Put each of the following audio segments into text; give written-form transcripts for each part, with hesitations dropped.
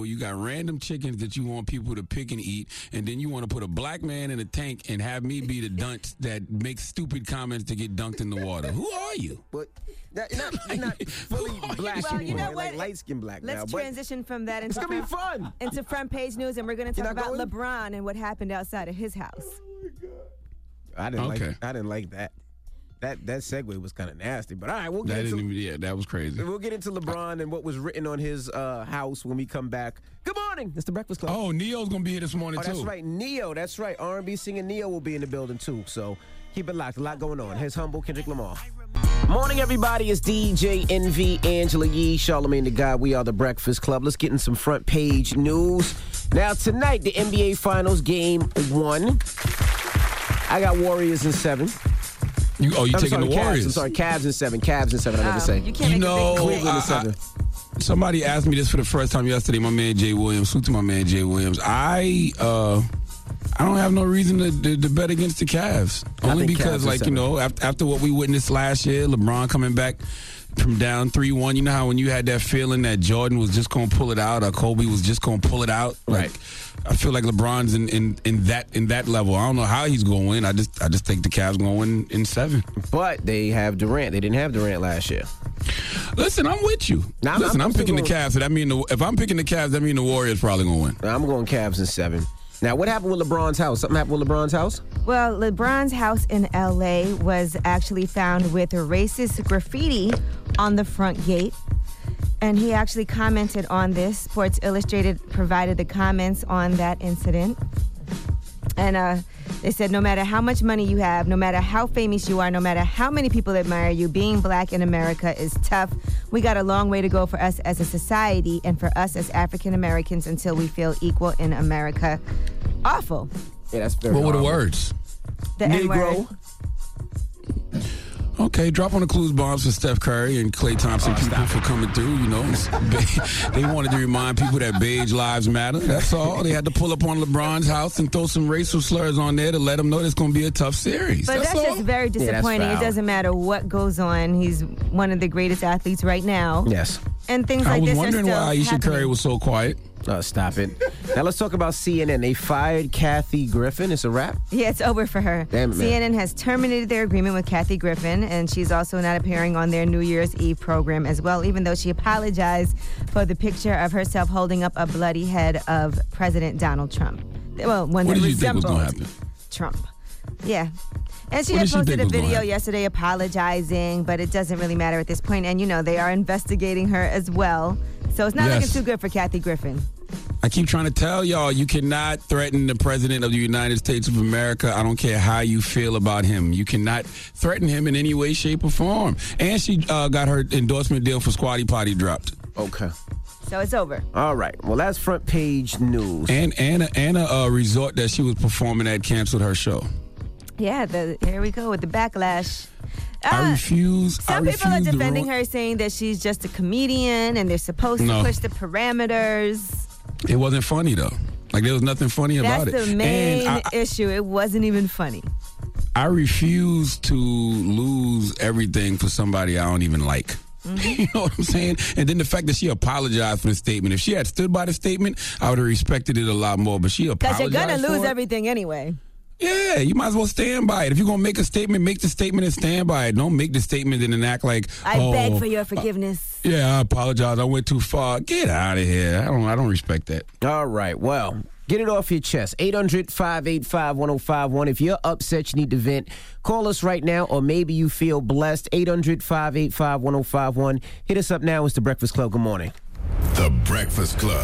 people. You got random chickens that you want people to pick and eat, and then you want to put a black man in a tank and have me be the dunce that makes stupid comments to get dunked in the water. Who are you? But you're not fully black Well, you know anymore. what? Like light-skinned black now. Let's But transition from that it's into going to be fun. into front page news, and we're going to You're talk not about going? LeBron and what happened outside of his house. I didn't Okay. like that. That segue was kind of nasty. But all right, we'll get That into didn't even, yeah, that was crazy. We'll get into LeBron and what was written on his house when we come back. Good morning. It's the Breakfast Club. Oh, Neo's gonna be here this morning Oh, too. that's right. Neo. That's right. R&B singing Neo will be in the building too. So keep it locked. A lot going on. Here's Humble Kendrick Lamar. Morning, everybody. It's DJ Envy, Angela Yee, Charlamagne the God. We are the Breakfast Club. Let's get in some front page news. Now, tonight, the NBA Finals Game 1. I got Warriors in 7. You I'm taking sorry, the Cavs. Warriors? I'm sorry, Cavs in 7. Cavs in 7, I meant to say. You can't make a big Cleveland in deal. 7. Somebody asked me this for the first time yesterday. My man Jay Williams. Salute to my man Jay Williams. I don't have no reason to bet against the Cavs. Only think because, Cavs like, are you know, after what we witnessed last year, LeBron coming back from down 3-1. You know how when you had that feeling that Jordan was just going to pull it out or Kobe was just going to pull it out? Right. Like, I feel like LeBron's in that level. I don't know how he's going to win. I just think the Cavs going to win in 7. But they have Durant. They didn't have Durant last year. Listen, I'm with you. Nah, Listen, I'm still picking the going- Cavs. So that mean if I'm picking the Cavs, that mean the Warriors probably going to win. I'm going Cavs in 7. Now, what happened with LeBron's house? Something happened with LeBron's house? Well, LeBron's house in L.A. was actually found with racist graffiti on the front gate. And he actually commented on this. Sports Illustrated provided the comments on that incident. And they said, no matter how much money you have, no matter how famous you are, no matter how many people admire you, being black in America is tough. We got a long way to go for us as a society and for us as African Americans until we feel equal in America. Awful. Yeah, that's very What were the awful. words? The N-word. Negro. Okay, drop on the clues bombs for Steph Curry and Klay Thompson people for coming through. You know, they wanted to remind people that beige lives matter. That's all. They had to pull up on LeBron's house and throw some racial slurs on there to let them know it's going to be a tough series. But that's all. just very that's disappointing. It foul. doesn't matter what goes on. He's one of the greatest athletes right now. Yes. And things I like was this wondering are still why Aisha happening. Curry was so quiet. Stop it. Now let's talk about CNN. They fired Kathy Griffin. It's a wrap. Yeah, it's over for her. Damn it, man. CNN has terminated their agreement with Kathy Griffin, and she's also not appearing on their New Year's Eve program as well, even though she apologized for the picture of herself holding up a bloody head of President Donald Trump. Well, one What that did you think was resembled going to happen? Trump. Yeah. And she What had did she posted think a was gonna video happen? yesterday apologizing, but it doesn't really matter at this point. And, you know, they are investigating her as well. So it's not looking Yes. too good for Kathy Griffin. I keep trying to tell y'all, you cannot threaten the President of the United States of America. I don't care how you feel about him. You cannot threaten him in any way, shape, or form. And she got her endorsement deal for Squatty Potty dropped. Okay. So it's over. All right. Well, that's front page news. And a resort that she was performing at canceled her show. Yeah, here we go with the backlash. I refuse. Some I people are refuse to defending ruin- her, saying that she's just a comedian and they're supposed No. to push the parameters. It wasn't funny though. Like there was nothing funny about That's it. the main And issue. It wasn't even funny. I refuse to lose everything for somebody I don't even like. You know what I'm saying? And then the fact that she apologized for the statement. If she had stood by the statement, I would have respected it a lot more. But she Because apologized you're going to for lose it. everything anyway. Yeah, you might as well stand by it. If you're going to make a statement, make the statement and stand by it. Don't make the statement and then act like, I beg for your forgiveness. Yeah, I apologize. I went too far. Get out of here. I don't respect that. All right. Well, get it off your chest. 800-585-1051. If you're upset, you need to vent, call us right now, or maybe you feel blessed. 800-585-1051. Hit us up now. It's The Breakfast Club. Good morning. The Breakfast Club.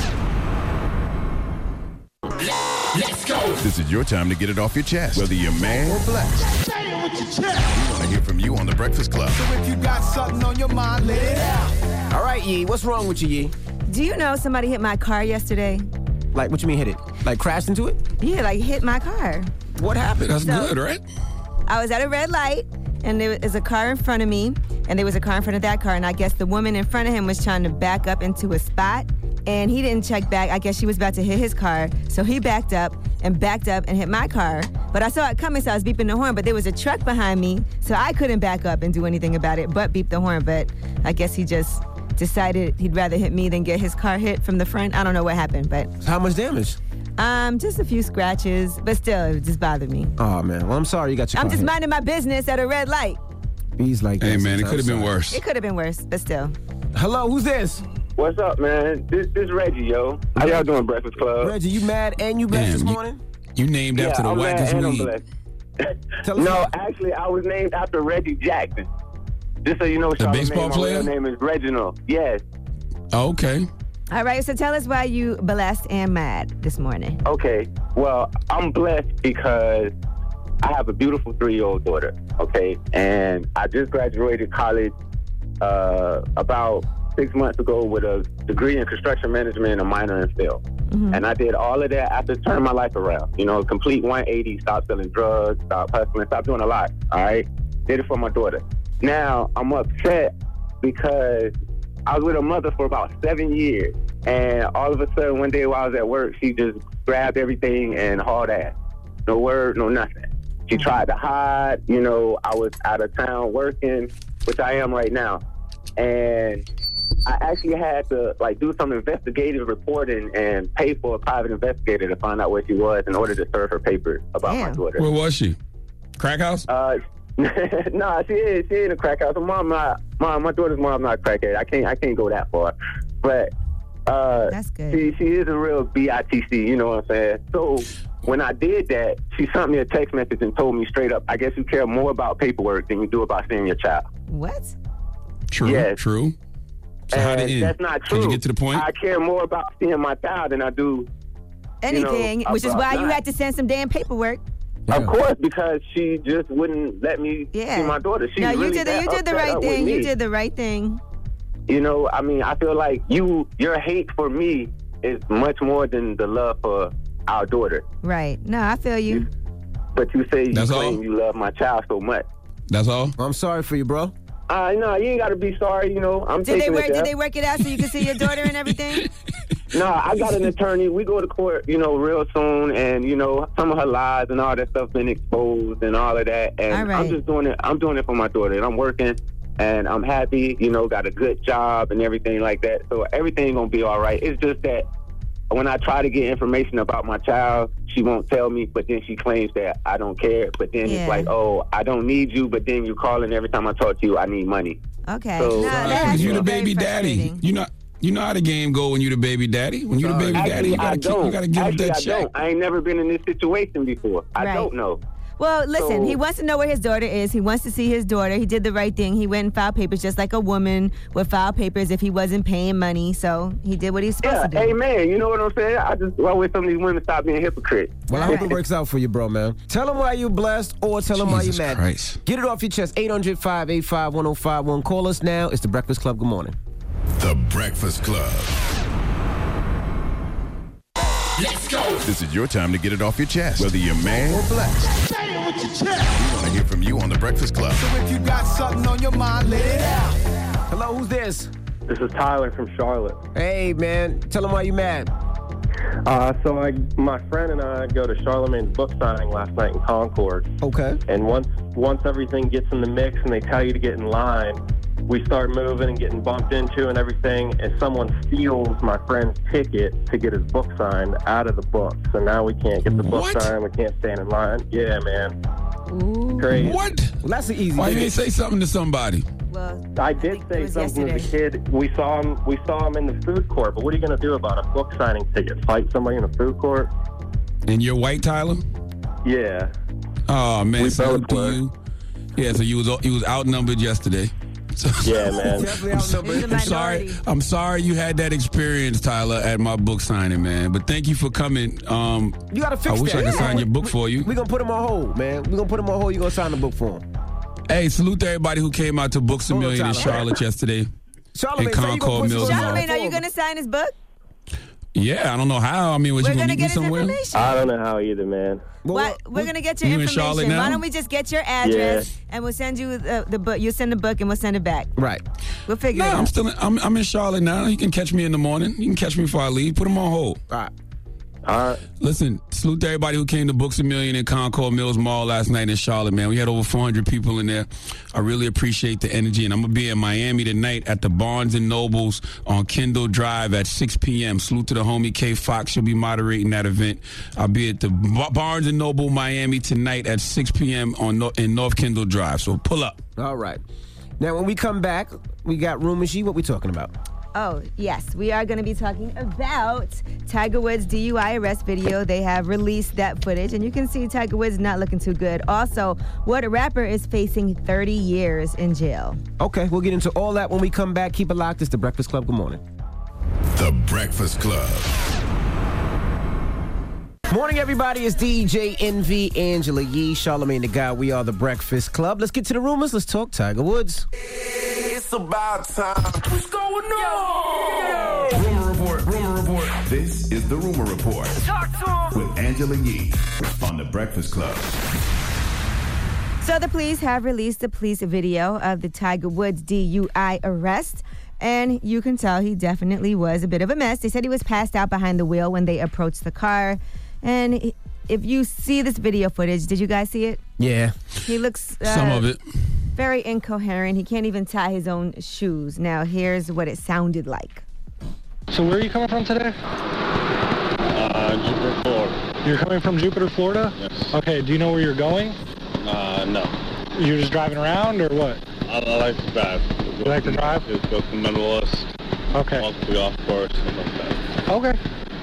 Let's go. This is your time to get it off your chest, whether you're mad or blessed. Say it with your chest. We want to hear from you on The Breakfast Club. If you got something on your mind, let it out. All right, Yee. What's wrong with you, Yee? Do you know somebody hit my car yesterday? Like, what you mean hit it? Like crashed into it? Yeah, like hit my car. What happened? That's So- good, right? I was at a red light, and there was a car in front of me, and there was a car in front of that car, and I guess the woman in front of him was trying to back up into a spot, and he didn't check back. I guess she was about to hit his car, so he backed up and hit my car. But I saw it coming, so I was beeping the horn, but there was a truck behind me, so I couldn't back up and do anything about it but beep the horn. But I guess he just decided he'd rather hit me than get his car hit from the front. I don't know what happened, but How much damage? just a few scratches, but still, it just bothered me. Oh, man. Well, I'm sorry you got your I'm car just hit. minding my business at a red light. He's like, Hey, that man, it sometimes. could have been Sorry. worse. It could have been worse, but still. Hello, who's this? What's up, man? This Reggie, yo. How y'all doing, Breakfast Club? Reggie, you mad and you blessed Damn, this you- morning? You named after the I'm mad wackest and I'm weed. blessed. Tell us No, about- actually, I was named after Reggie Jackson. Just so you know, The baseball my player? real name is Reginald. Yes. Oh, okay. All right, so tell us why you blessed and mad this morning. Okay. Well, I'm blessed because I have a beautiful 3-year-old daughter. Okay, and I just graduated college about 6 months ago with a degree in construction management and a minor in film. And I did all of that after turning my life around. You know, complete 180, stop selling drugs, stop hustling, stop doing a lot. All right, did it for my daughter. Now I'm upset because I was with her mother for about 7 years, and all of a sudden one day while I was at work, she just grabbed everything and hauled ass. No word, no nothing. She tried to hide. You know, I was out of town working, which I am right now, and I actually had to do some investigative reporting and pay for a private investigator to find out where she was in order to serve her papers about my Damn. daughter. Where was she? Crack house? No, she in a crack house. My daughter's mom not a crackhead. I can't go that far, but That's good. she is a real bitch. You know what I'm saying? So when I did that, she sent me a text message and told me straight up, "I guess you care more about paperwork than you do about seeing your child." What? True. Yes. True. So how did it end? That's not true. Did you get to the point? I care more about seeing my child than I do. Anything, which is about why you that. had to send some damn paperwork. Of course, because she just wouldn't let me Yeah. see my daughter. She's No, you really did the upset right with thing. me. You did the right thing. You know, I mean, I feel like your hate for me is much more than the love for our daughter. Right. No, I feel you. But you say you That's claim all? you love my child so much. That's all? I'm sorry for you, bro. No, you ain't got to be sorry. You know, I'm Did they taking work? it Did there. they work it out so you could see your daughter and everything? No, I got an attorney. We go to court, you know, real soon, and you know, some of her lies and all that stuff been exposed and all of that. And All right. I'm just doing it. I'm doing it for my daughter, and I'm working, and I'm happy. You know, got a good job and everything like that. So everything gonna be all right. It's just that when I try to get information about my child, she won't tell me. But then she claims that I don't care. But then Yeah. it's like, oh, I don't need you. But then you calling every time I talk to you, I need money. Okay. So- No, Yeah, that Yeah, has 'cause to you be the very baby daddy. frustrating. You know how the game go when you the baby daddy. When you the baby daddy, Actually, you I gotta don't. you gotta give Actually, that I check. don't. I ain't never been in this situation before. I Right. don't know. Well, listen, So- he wants to know where his daughter is. He wants to see his daughter. He did the right thing. He went and filed papers just like a woman would file papers if he wasn't paying money. So he did what he's supposed Yeah, to do. amen. You know what I'm saying? I wish some of these women stop being hypocrites. Well, I hope it works out for you, bro, man. Tell them why you blessed or tell them why you Jesus mad. Christ. Get it off your chest. 800-585-1051. Call us now. It's The Breakfast Club. Good morning. The Breakfast Club. Let's go. This is your time to get it off your chest, whether you're mad or blessed. Say it with your chest. We want to hear from you on The Breakfast Club. If you got something on your mind, let it out. Hello, who's this? This is Tyler from Charlotte. Hey, man. Tell them why you mad. My friend and I go to Charlemagne's book signing last night in Concord. Okay. And once everything gets in the mix and they tell you to get in line, we start moving and getting bumped into and everything, and someone steals my friend's ticket to get his book signed out of the book. So now we can't get the book What? signed. We can't stand in line. Yeah, man. Ooh. Crazy. What? Well, that's the easy Why you thing. ain't say something to somebody? Well, I think did it say was something as a yesterday. kid. We saw him in the food court, but what are you going to do about a book signing ticket? Fight somebody in a food court? And you're white, Tyler? Yeah. Oh man, We salute both to were. you. Yeah, so you was outnumbered yesterday. So, Yeah, man. Definitely outnumbered. He's a I'm sorry. minority. I'm sorry you had that experience, Tyler, at my book signing, man. But thank you for coming. You got to fix I wish that. I could sign your book for you. We're going to put him on hold, man. We're going to put him on hold. You're going to sign the book for him. Hey, salute to everybody who came out to Books a Hold on, Million in Tyler. Charlotte yesterday. Charlamagne, And say you Concord gonna put Mills some- Mall. Charlamagne, are you going to sign his book? Yeah, I don't know how. I mean, was We're you going gonna to meet me get his somewhere? information. I don't know how either, man. Well, We're going to get your You in information. Charlotte now? Why don't we just get your address and we'll send you the book. You'll send the book and we'll send it back. Right. We'll figure No, it out. I'm in Charlotte now. You can catch me in the morning. You can catch me before I leave. Put them on hold. All right. All right. Listen, salute to everybody who came to Books A Million in Concord Mills Mall last night in Charlotte, man. We had over 400 people in there. I really appreciate the energy. And I'm going to be in Miami tonight at the Barnes & Nobles on Kendall Drive at 6 p.m. Salute to the homie K Fox. She'll be moderating that event. I'll be at the Barnes & Noble Miami tonight at 6 p.m. in North Kendall Drive. So pull up. All right. Now, when we come back, we got Room Machine. What we talking about? Oh, yes. We are going to be talking about Tiger Woods' DUI arrest video. They have released that footage, and you can see Tiger Woods not looking too good. Also, what a rapper is facing 30 years in jail. Okay, we'll get into all that when we come back. Keep it locked. It's The Breakfast Club. Good morning. The Breakfast Club. Morning, everybody. It's DJ Envy, Angela Yee, Charlamagne the God. We are The Breakfast Club. Let's get to the rumors. Let's talk Tiger Woods. It's about time. What's going on? Rumor report. This is the Rumor Report. Talk to him. With Angela Yee on The Breakfast Club. So the police have released a police video of the Tiger Woods DUI arrest. And you can tell he definitely was a bit of a mess. They said he was passed out behind the wheel when they approached the car. And if you see this video footage, did you guys see it? Yeah. He looks Some of it. very incoherent. He can't even tie his own shoes. Now, here's what it sounded like. So where are you coming from today? Jupiter, Florida. You're coming from Jupiter, Florida? Yes. Okay, do you know where you're going? No. You're just driving around or what? I like to drive. You like to drive? Just go from Medalist. Okay. Walk to the golf course and like that. Okay.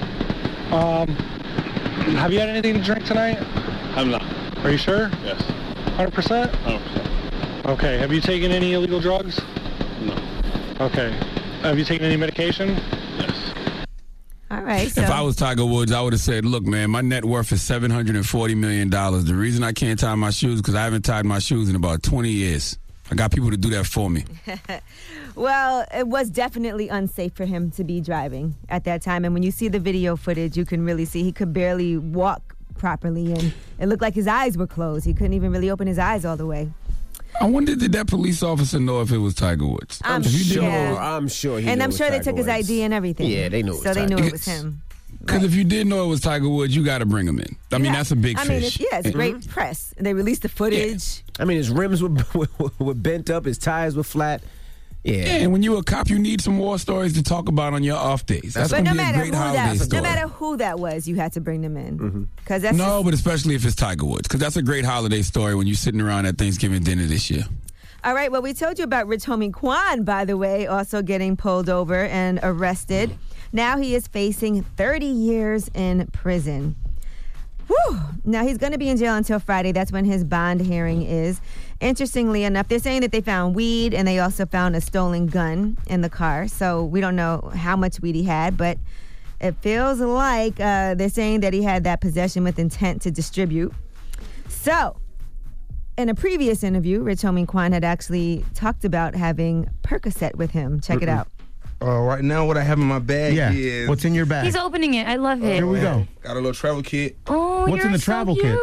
Have you had anything to drink tonight? I'm not. Are you sure? Yes. 100%? 100%. Okay. Have you taken any illegal drugs? No. Okay. Have you taken any medication? Yes. All right. So. If I was Tiger Woods, I would have said, look, man, my net worth is $740 million. The reason I can't tie my shoes is because I haven't tied my shoes in about 20 years. I got people to do that for me. Well, it was definitely unsafe for him to be driving at that time. And when you see the video footage, you can really see he could barely walk properly. And it looked like his eyes were closed. He couldn't even really open his eyes all the way. I wonder, did that police officer know if it was Tiger Woods? I'm sure. I'm sure he knew And I'm it was sure they Tiger took his Woods. ID and everything. Yeah, they knew it was So they Tiger knew it Woods. was him. Because if you did know it was Tiger Woods, you got to bring him in. I mean, that's a big fish. It's great press. They released the footage. I mean, his rims were bent up. His tires were flat. Yeah. And when you're a cop, you need some war stories to talk about on your off days. That's But going no to be a matter, great holiday story. no matter who that was, you had to bring them in. Because that's No, but especially if it's Tiger Woods, because that's a great holiday story when you're sitting around at Thanksgiving dinner this year. All right, well, we told you about Rich Homie Quan, by the way, also getting pulled over and arrested. Now he is facing 30 years in prison. Whew. Now, he's going to be in jail until Friday. That's when his bond hearing is. Interestingly enough, they're saying that they found weed and they also found a stolen gun in the car. So we don't know how much weed he had, but it feels like they're saying that he had that possession with intent to distribute. So, in a previous interview, Rich Homie Quan had actually talked about having Percocet with him. Check it out. Right now, what I have in my bag is... What's in your bag? He's opening it. I love it. Here we go. Got a little travel kit. Oh, What's you're in the so travel kit?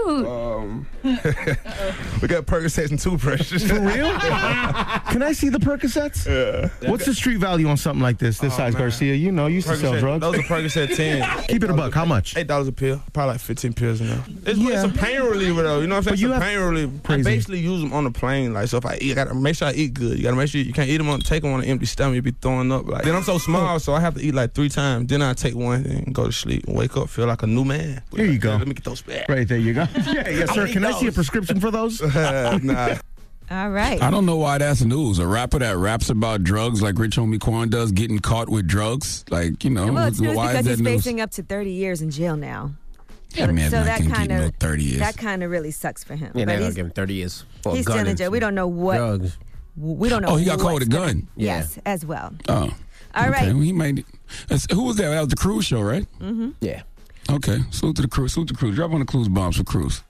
cute. We got Percocets and toothbrushes. For real? Can I see the Percocets? Yeah. What's the street value on something like this size, man. Garcia? You know, you used to sell drugs. Those are Percocet 10. Keep it a buck. How much? $8 a pill. Probably like 15 pills in there. It's Yeah. a pain reliever, though. You know what I'm But saying? you It's a have- pain reliever. I Crazy. basically use them on the plane. Like, so if I eat, I got to make sure I eat good. You got to make sure you can't eat them take them on an empty stomach. You be throwing up. Like, then I'm so small, so I have to eat like 3 times. Then I take one and go to sleep and wake up, feel like a new man. Here you go. Let me get those back. Right there you go. Yeah, yes, sir. Can I see a prescription for those? Nah. All right. I don't know why that's news. A rapper that raps about drugs like Rich Homie Quan does getting caught with drugs. Like, you know, Well, it's news why because is that he's news? facing up to 30 years in jail now. That man's so not that going to kind get no of 30 years. that kind of really sucks for him. Yeah, But they're going he's, to give him 30 years for a he's gun still in and jail. We don't know what. drugs. We don't know. Oh, he got caught with a what's gun? gonna- Yes, as well. Oh. All okay. right. Well, he might. Who was that? That was the Cruise show, right? Mm-hmm. Yeah. Okay. Salute to the Cruise. Salute to Cruise. Drop on the Cruise bombs for Cruise.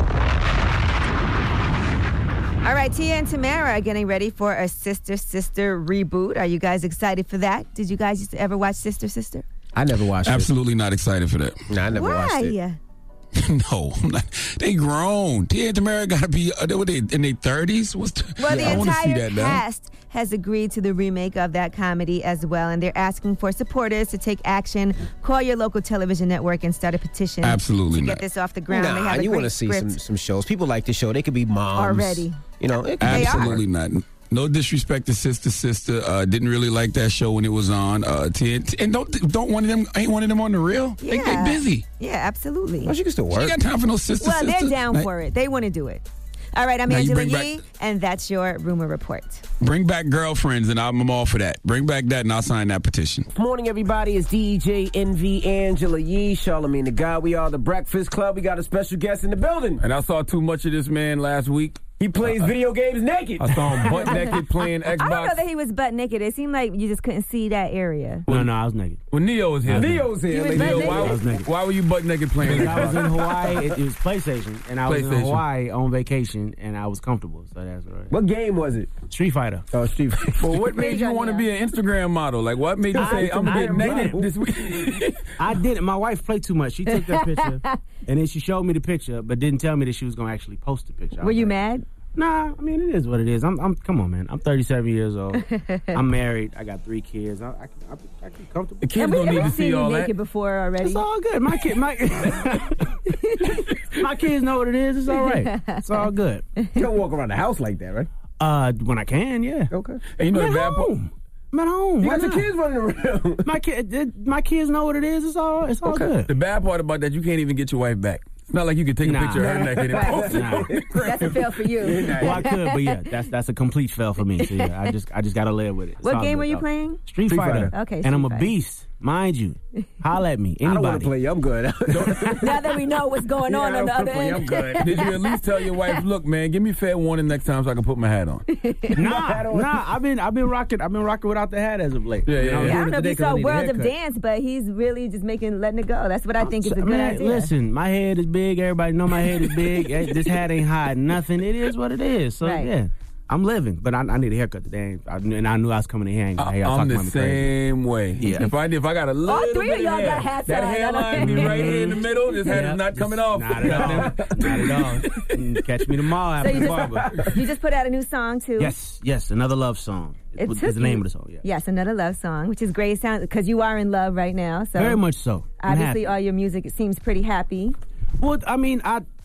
All right, Tia and Tamara are getting ready for a Sister Sister reboot. Are you guys excited for that? Did you guys used to ever watch Sister Sister? I never watched Absolutely not excited for that. it. No, I never watched it. Why? No, I'm not. They grown. Tia and Tamara got to be what they, in their 30s. Well, the I wanna see entire that now. cast has agreed to the remake of that comedy as well, and they're asking for supporters to take action. Call your local television network and start a petition. Absolutely to not. get this off the ground. They Nah, have a you great want to see script some shows. People like the show. They could be moms. already. You know, it could They are. Absolutely not. No disrespect to Sister. Didn't really like that show when it was on. And don't one of them ain't one of them on the real. Yeah. They busy. Yeah, absolutely. Well, she can still She work. ain't got time for no Sister. Well, they're down for it. They want to do it. All right, I'm Now you Angela bring Yee, back- and that's your rumor report. Bring back Girlfriends, and I'm all for that. Bring back that, and I'll sign that petition. Morning, everybody. It's DJ NV Angela Yee, Charlamagne the God. We are the Breakfast Club. We got a special guest in the building. And I saw too much of this man last week. He plays video games naked. I saw him butt naked playing Xbox. I don't know that he was butt naked. It seemed like you just couldn't see that area. No, I was naked. When Neo was here. Neo's here. You was ladies and butt gentlemen. naked? I was naked. Why were you butt naked playing I was in Xbox? Hawaii. It was PlayStation, and I was in PlayStation. Hawaii on vacation, and I was comfortable. So that's right. What game was it? Street Fighter. Oh, Steve. Well, what made you want to be an Instagram model? Like, what made you say, I'm getting naked this week? I didn't. My wife played too much. She took that picture, and then she showed me the picture, but didn't tell me that she was going to actually post the picture. I Were was you like, mad? Nah, I mean, it is what it is. I'm come on, man. I'm 37 years old. I'm married. I got 3 kids. I can comfortable. The kids don't need to see all that. naked before already. It's all good. My kids know what it is. It's all right. It's all good. You don't walk around the house like that, right? When I can, yeah. Okay. And you know I'm the at bad part? home. I'm at home. You Why got your not? kids running around. My kids know what it is. It's all good. The bad part about that, you can't even get your wife back. It's not like you can take a Nah. picture of her naked and post it. Nah. That's a fail for you. Well, I could, but yeah, that's a complete fail for me. So yeah, I just gotta live with it. It's What all game good, were you though. playing? Street Fighter. Okay, and I'm a Street Fighter. beast, mind you. Holla at me, I don't want to anybody. play you. I'm good. Now that we know what's going on I on the don't other play you. I'm end. good. Did you at least tell your wife, look, man, give me fair warning next time so I can put my hat on? Nah. I've been rocking without the hat as of late. Yeah, You know, yeah, Yeah, I I'm don't doing know it if you today 'cause I saw need a World of haircut. Dance, but he's really just letting it go. That's what I think is a good idea. Listen, my head is big. Everybody know my head is big. This hat ain't hiding nothing. It is what it is. So Right. yeah, I'm living, but I need a haircut today. And I knew I was coming in here. And, hey, y'all I'm talking the about me crazy. same way. Yeah. If I got a little All three bit of y'all hair, got hats that on. hairline be right here in the middle. This hat Yeah. is not coming off. Not at all. Not at all. Catch me tomorrow So after the barber. you just put out a new song too. Yes, another love song. It Is took the name you- of the song. Yeah. Yes, another love song, which is great sound because you are in love right now. So Very much so. I'm obviously, happy. all your music it seems pretty happy. Well, I mean,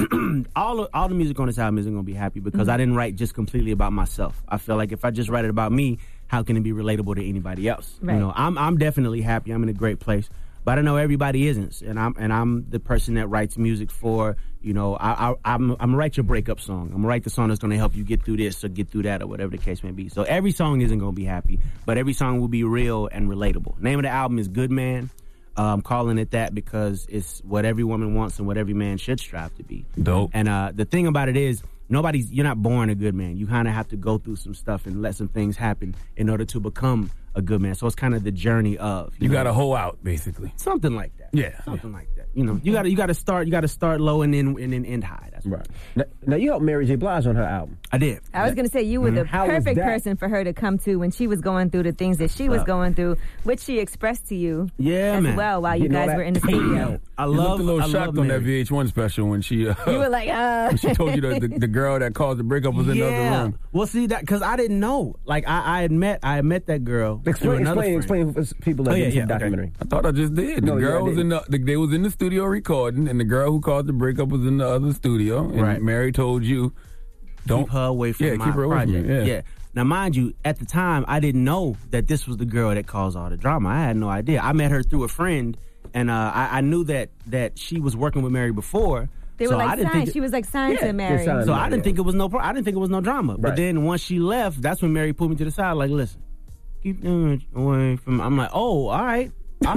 all the music on this album isn't going to be happy because Mm-hmm. I didn't write just completely about myself. I feel like if I just write it about me, how can it be relatable to anybody else? Right. You know, I'm definitely happy. I'm in a great place, but I know everybody isn't, and I'm the person that writes music for. You know, I'm gonna write your breakup song. I'm gonna write the song that's gonna help you get through this or get through that or whatever the case may be. So every song isn't gonna be happy, but every song will be real and relatable. Name of the album is Good Man. I'm calling it that because it's what every woman wants and what every man should strive to be. Dope. And the thing about it is, you're not born a good man. You kind of have to go through some stuff and let some things happen in order to become a good man. So it's kind of the journey of. You know, got to hoe out, basically. something like that. Yeah. Something like that. You know, you got to start low and then end high. That's Right. Now, you helped Mary J. Blige on her album. I did. I was going to say you were the How was perfect that? person for her to come to when she was going through the things that she was going through, which she expressed to you Yeah, as man. well while you Getting all guys that were in the studio. I You love. looked a little I shocked love on that Mary. VH1 special when she You were like, when she told you the girl that caused the breakup was in the other room. Well, see that because I didn't know. Like I had met that girl. through another friend. Explain for people that Oh, yeah, didn't see yeah, the okay. documentary. I thought I just did. No, The girl I was in they was in the studio recording, and the girl who caused the breakup was in the other studio. And Right. Mary told you, don't Keep her away from my keep her away from project. me, yeah. Now, mind you, at the time, I didn't know that this was the girl that caused all the drama. I had no idea. I met her through a friend, and I knew that she was working with Mary before. they were so I like didn't signed. think She was like signed Yeah, to Mary. signed. So I Yeah. didn't think it was I didn't think it was no drama. But Right. then once she left, that's when Mary pulled me to the side, like, listen, keep them away from. I'm like, oh, all right.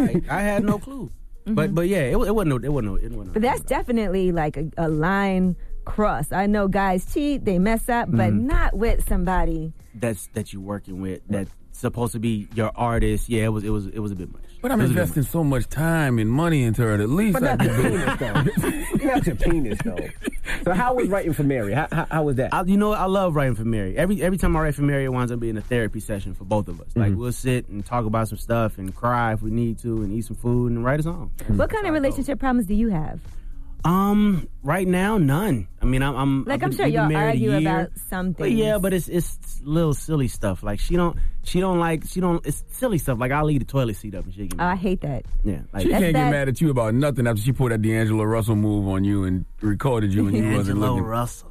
I had no clue. But yeah, it wasn't no. But that's definitely like a line cross. I know guys cheat, they mess up, but not with somebody. that you're working with that's supposed to be your artist. Yeah, it was a bit much. But I'm It was a bit investing so much time and money into her. At least But I not your could penis, though. Not your penis, though. So how was writing for Mary? How was that? much. I love writing for Mary. Every time I write for Mary, it winds up being a therapy session for both of us. Like we'll sit and talk about some stuff and cry if we need to, and eat some food and write a song. What kind of relationship problems do you have? Right now, none. I mean, I'm sure y'all argue about some But things. yeah, but it's little silly stuff. Like it's silly stuff. Like I'll leave the toilet seat up and she can. Oh, I hate that. Yeah, like She can't get mad at you about nothing after she pulled that D'Angelo Russell move on you and recorded you and you wasn't D'Angelo looking. Russell.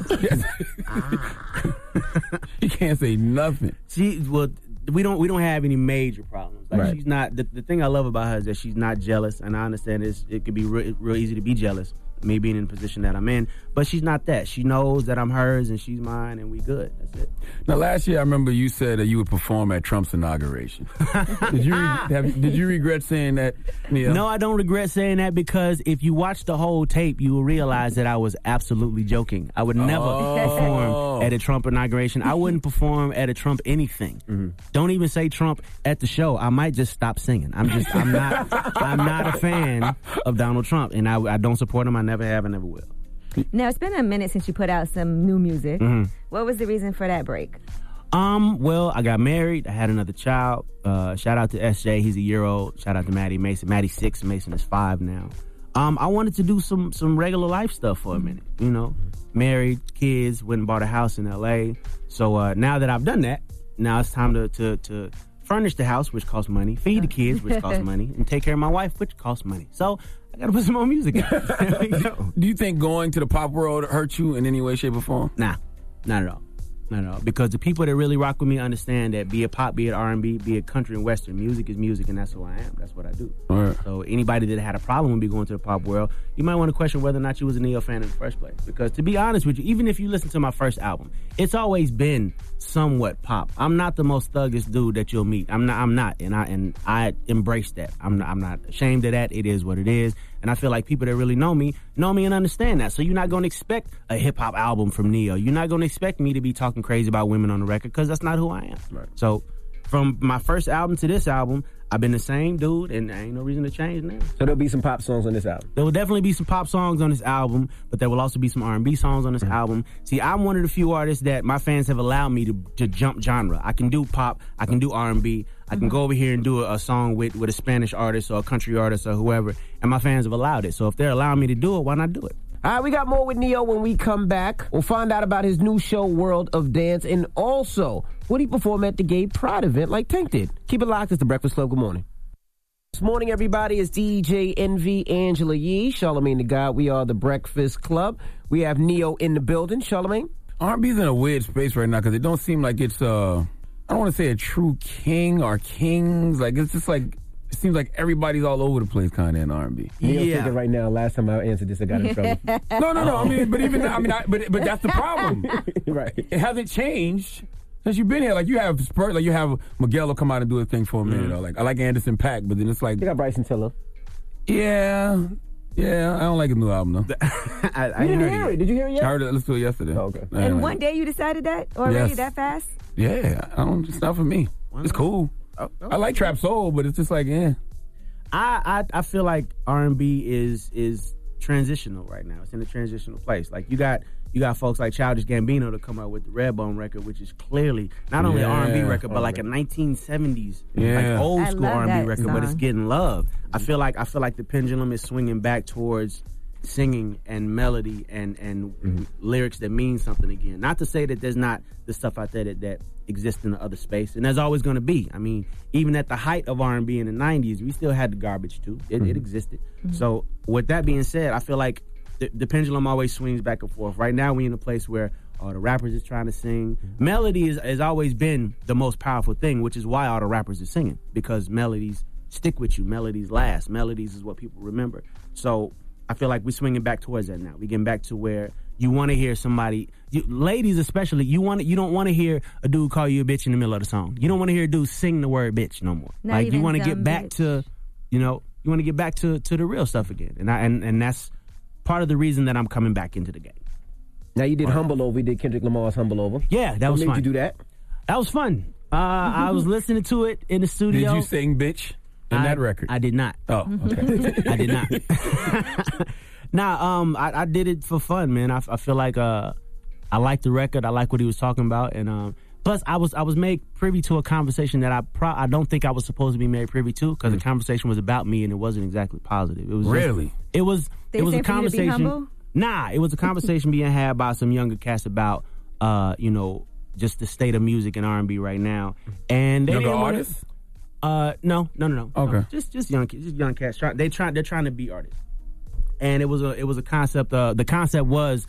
She can't say nothing. We don't have any major problems. Like Right. she's not. The thing I love about her is that she's not jealous, and I understand it could be real easy to be jealous. Me being in the position that I'm in, but she's not that. She knows that I'm hers and she's mine, and we good. That's it. Now, last year I remember you said that you would perform at Trump's inauguration. Did you regret saying that, Neil? No, I don't regret saying that because if you watch the whole tape, you will realize that I was absolutely joking. I would never perform at a Trump inauguration. I wouldn't perform at a Trump anything. Mm-hmm. Don't even say Trump at the show. I might just stop singing. I'm not a fan of Donald Trump, and I don't support him. I never have and never will. Now, it's been a minute since you put out some new music. Mm-hmm. What was the reason for that break? Well, I got married. I had another child. Shout out to SJ. He's a year old. Shout out to Maddie Mason. Maddie's 6. Mason is 5 now. I wanted to do some regular life stuff for a minute. You know, married, kids, went and bought a house in L.A. So now that I've done that, now it's time to furnish the house, which costs money, feed the kids, which costs money, and take care of my wife, which costs money. So I got to put some more music out. Do you think going to the pop world hurt you in any way, shape, or form? Nah, not at all. Not at all. Because the people that really rock with me understand that be it pop, be it R&B, be it country and western, music is music, and that's who I am. That's what I do. Right. So anybody that had a problem with me going to the pop world, you might want to question whether or not you was a Neo fan in the first place. Because to be honest with you, even if you listen to my first album, it's always been somewhat pop. I'm not the most thuggish dude that you'll meet. I'm not, and I embrace that. I'm not ashamed of that. It is what it is. And I feel like people that really know me and understand that. So you're not going to expect a hip-hop album from Neo. You're not going to expect me to be talking crazy about women on the record because that's not who I am. Right. So from my first album to this album, I've been the same dude, and there ain't no reason to change now. So there'll be some pop songs on this album? There will definitely be some pop songs on this album, but there will also be some R&B songs on this album. See, I'm one of the few artists that my fans have allowed me to jump genre. I can do pop, I can do R&B, I can go over here and do a song with a Spanish artist or a country artist or whoever, and my fans have allowed it. So if they're allowing me to do it, why not do it? All right, we got more with Neo when we come back. We'll find out about his new show, World of Dance, and also would he perform at the Gay Pride event like Tank did. Keep it locked. It's The Breakfast Club. Good morning. This morning, everybody. It's DJ Envy, Angela Yee, Charlamagne the God. We are The Breakfast Club. We have Neo in the building. Charlamagne? R&B's in a weird space right now because it don't seem like it's, I don't want to say a true king or kings. Like, it's just like, it seems like everybody's all over the place kind of in R&B. Neo's thinking right now, last time I answered this, I got in trouble. No. I mean, but that's the problem. Right. It hasn't changed since you've been here. Like, you have Spurs, like you have Miguel will come out and do a thing for a minute. Or like, I like Anderson .Paak, but then it's like, You got Bryson Tiller. Yeah, I don't like his new album though. I didn't hear it. Did you hear it yet? I heard it. Let's do it yesterday. Oh, okay. And one day you decided that already that fast? Yeah, it's not for me. It's cool. I like trap soul, but it's just like, I feel like R&B is transitional right now. It's in a transitional place. Like you got folks like Childish Gambino to come out with the Redbone record, which is clearly not only an R&B record, but like a 1970s, like old school R&B record, but it's getting love. I feel like the pendulum is swinging back towards singing and melody and lyrics that mean something again. Not to say that there's not the stuff out there that exists in the other space, and there's always going to be. I mean, even at the height of R&B in the 90s, we still had the garbage too. It existed. So with that being said, I feel like the pendulum always swings back and forth. Right now we're in a place where all the rappers is trying to sing. Melody has always been the most powerful thing, which is why all the rappers are singing, because melodies stick with you. Melodies last. Melodies is what people remember. So I feel like we're swinging back towards that now. We're getting back to where you want to hear somebody, ladies especially, you don't want to hear a dude call you a bitch in the middle of the song. You don't want to hear a dude sing the word bitch no more. Like you want to get back to, you want to get back to the real stuff again. And that's part of the reason that I'm coming back into the game. Now you did Humble Over. You did Kendrick Lamar's Humble Over. Yeah, that was fun. What made you do that? That was fun. I was listening to it in the studio. Did you sing bitch in that record? I did not. Oh, okay. I did not. Nah, I did it for fun, man. I feel like I like the record. I like what he was talking about, and Plus, I was made privy to a conversation that I don't think I was supposed to be made privy to, because the conversation was about me and it wasn't exactly positive. It was Really? it was They a say for you to be conversation. humble? Nah, it was a conversation being had by some younger cats about just the state of music and R&B right now. And they Younger didn't wanna- artists? No. Okay. No, just young kids, just young cats. They're trying to be artists. And it was a concept. The concept was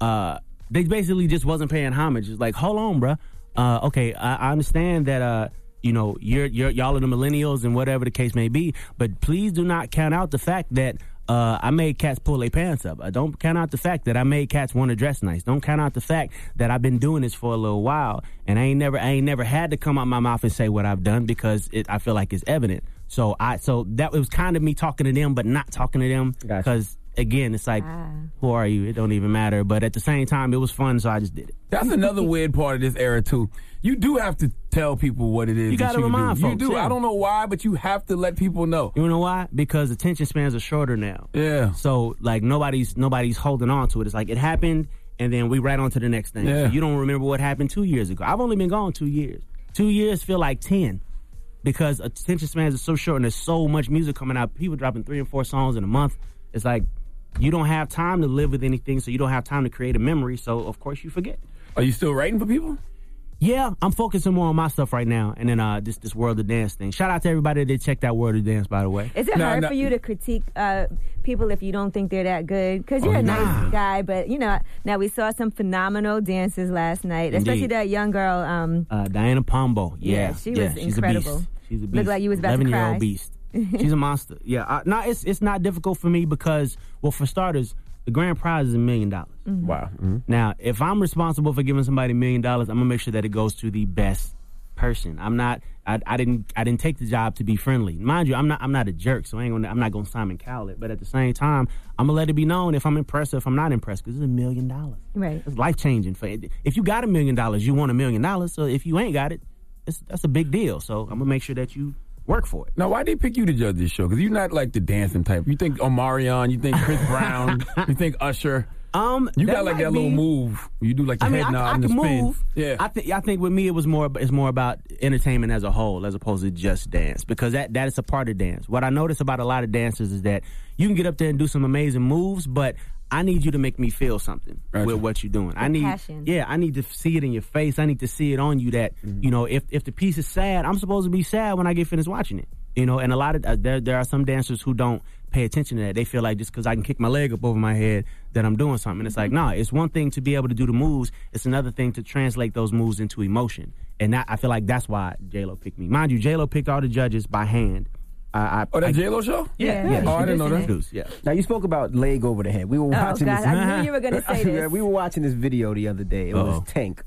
they basically just wasn't paying homage. It's like, hold on, bruh. Okay, I understand that y'all are the millennials and whatever the case may be, but please do not count out the fact that I made cats pull their pants up. Don't count out the fact that I made cats want to dress nice. Don't count out the fact that I've been doing this for a little while, and I ain't never had to come out my mouth and say what I've done, because I feel like it's evident. So that was kind of me talking to them, but not talking to them, because again, it's like, who are you? It don't even matter. But at the same time, it was fun, so I just did it. That's another weird part of this era too. You do have to tell people what it is. You gotta that remind do. folks, You do. yeah. I don't know why, but you have to let people know. You know why? Because attention spans are shorter now. Yeah. So like nobody's holding on to it. It's like it happened, and then we right on to the next thing. Yeah. So you don't remember what happened 2 years ago. I've only been gone 2 years. 2 years feel like 10. Because attention spans are so short and there's so much music coming out. People dropping 3 and 4 songs in a month. It's like you don't have time to live with anything, so you don't have time to create a memory. So of course you forget. Are you still writing for people? Yeah, I'm focusing more on my stuff right now, and then this World of Dance thing. Shout out to everybody that checked out World of Dance, by the way. Is it hard for you to critique people if you don't think they're that good? Because you're a nice guy, but now we saw some phenomenal dances last night, especially Indeed. that young girl. Diana Pombo. Yeah, she was she's incredible. A beast. She's a beast. Looked like you was about to 11-year-old cry. beast. She's a monster. Yeah, no, it's not difficult for me because, well, for starters, the grand prize is $1 million. Mm-hmm. Wow. Now, if I'm responsible for giving somebody $1 million, I'm gonna make sure that it goes to the best person. I'm not. I didn't take the job to be friendly. Mind you, I'm not a jerk, so I'm not gonna Simon Cowell it. But at the same time, I'm gonna let it be known if I'm impressed or if I'm not impressed, because it's $1 million. Right. It's life changing. If you got $1 million, you want $1 million. So if you ain't got it, that's a big deal. So I'm gonna make sure that you work for it. Now, why did they pick you to judge this show? Because you're not like the dancing type. You think Omarion, you think Chris Brown, you think Usher. You got like that little move. You do like the head nod and the spin. Move. Yeah. I think with me it's more about entertainment as a whole as opposed to just dance, because that is a part of dance. What I notice about a lot of dancers is that you can get up there and do some amazing moves, but I need you to make me feel something with what you're doing. I need passion. Yeah, I need to see it in your face. I need to see it on you that, if the piece is sad, I'm supposed to be sad when I get finished watching it. And a lot of there are some dancers who don't pay attention to that. They feel like just because I can kick my leg up over my head that I'm doing something. And it's like, nah, it's one thing to be able to do the moves. It's another thing to translate those moves into emotion. And I feel like that's why J-Lo picked me. Mind you, J-Lo picked all the judges by hand. That J-Lo show? Yeah. Oh, I didn't know that. Yeah. Now, you spoke about leg over the head. We were watching God, this. I knew you were going to say this. We were watching this video the other day. It was Tank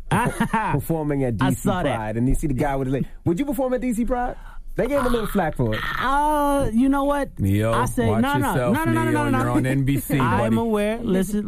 performing at DC saw that. Pride. And you see the guy with the leg. Would you perform at DC Pride? They gave him a little flack for it. You know what? Neo, I say watch no. yourself, Neo. You're on NBC, I'm buddy. aware. Listen.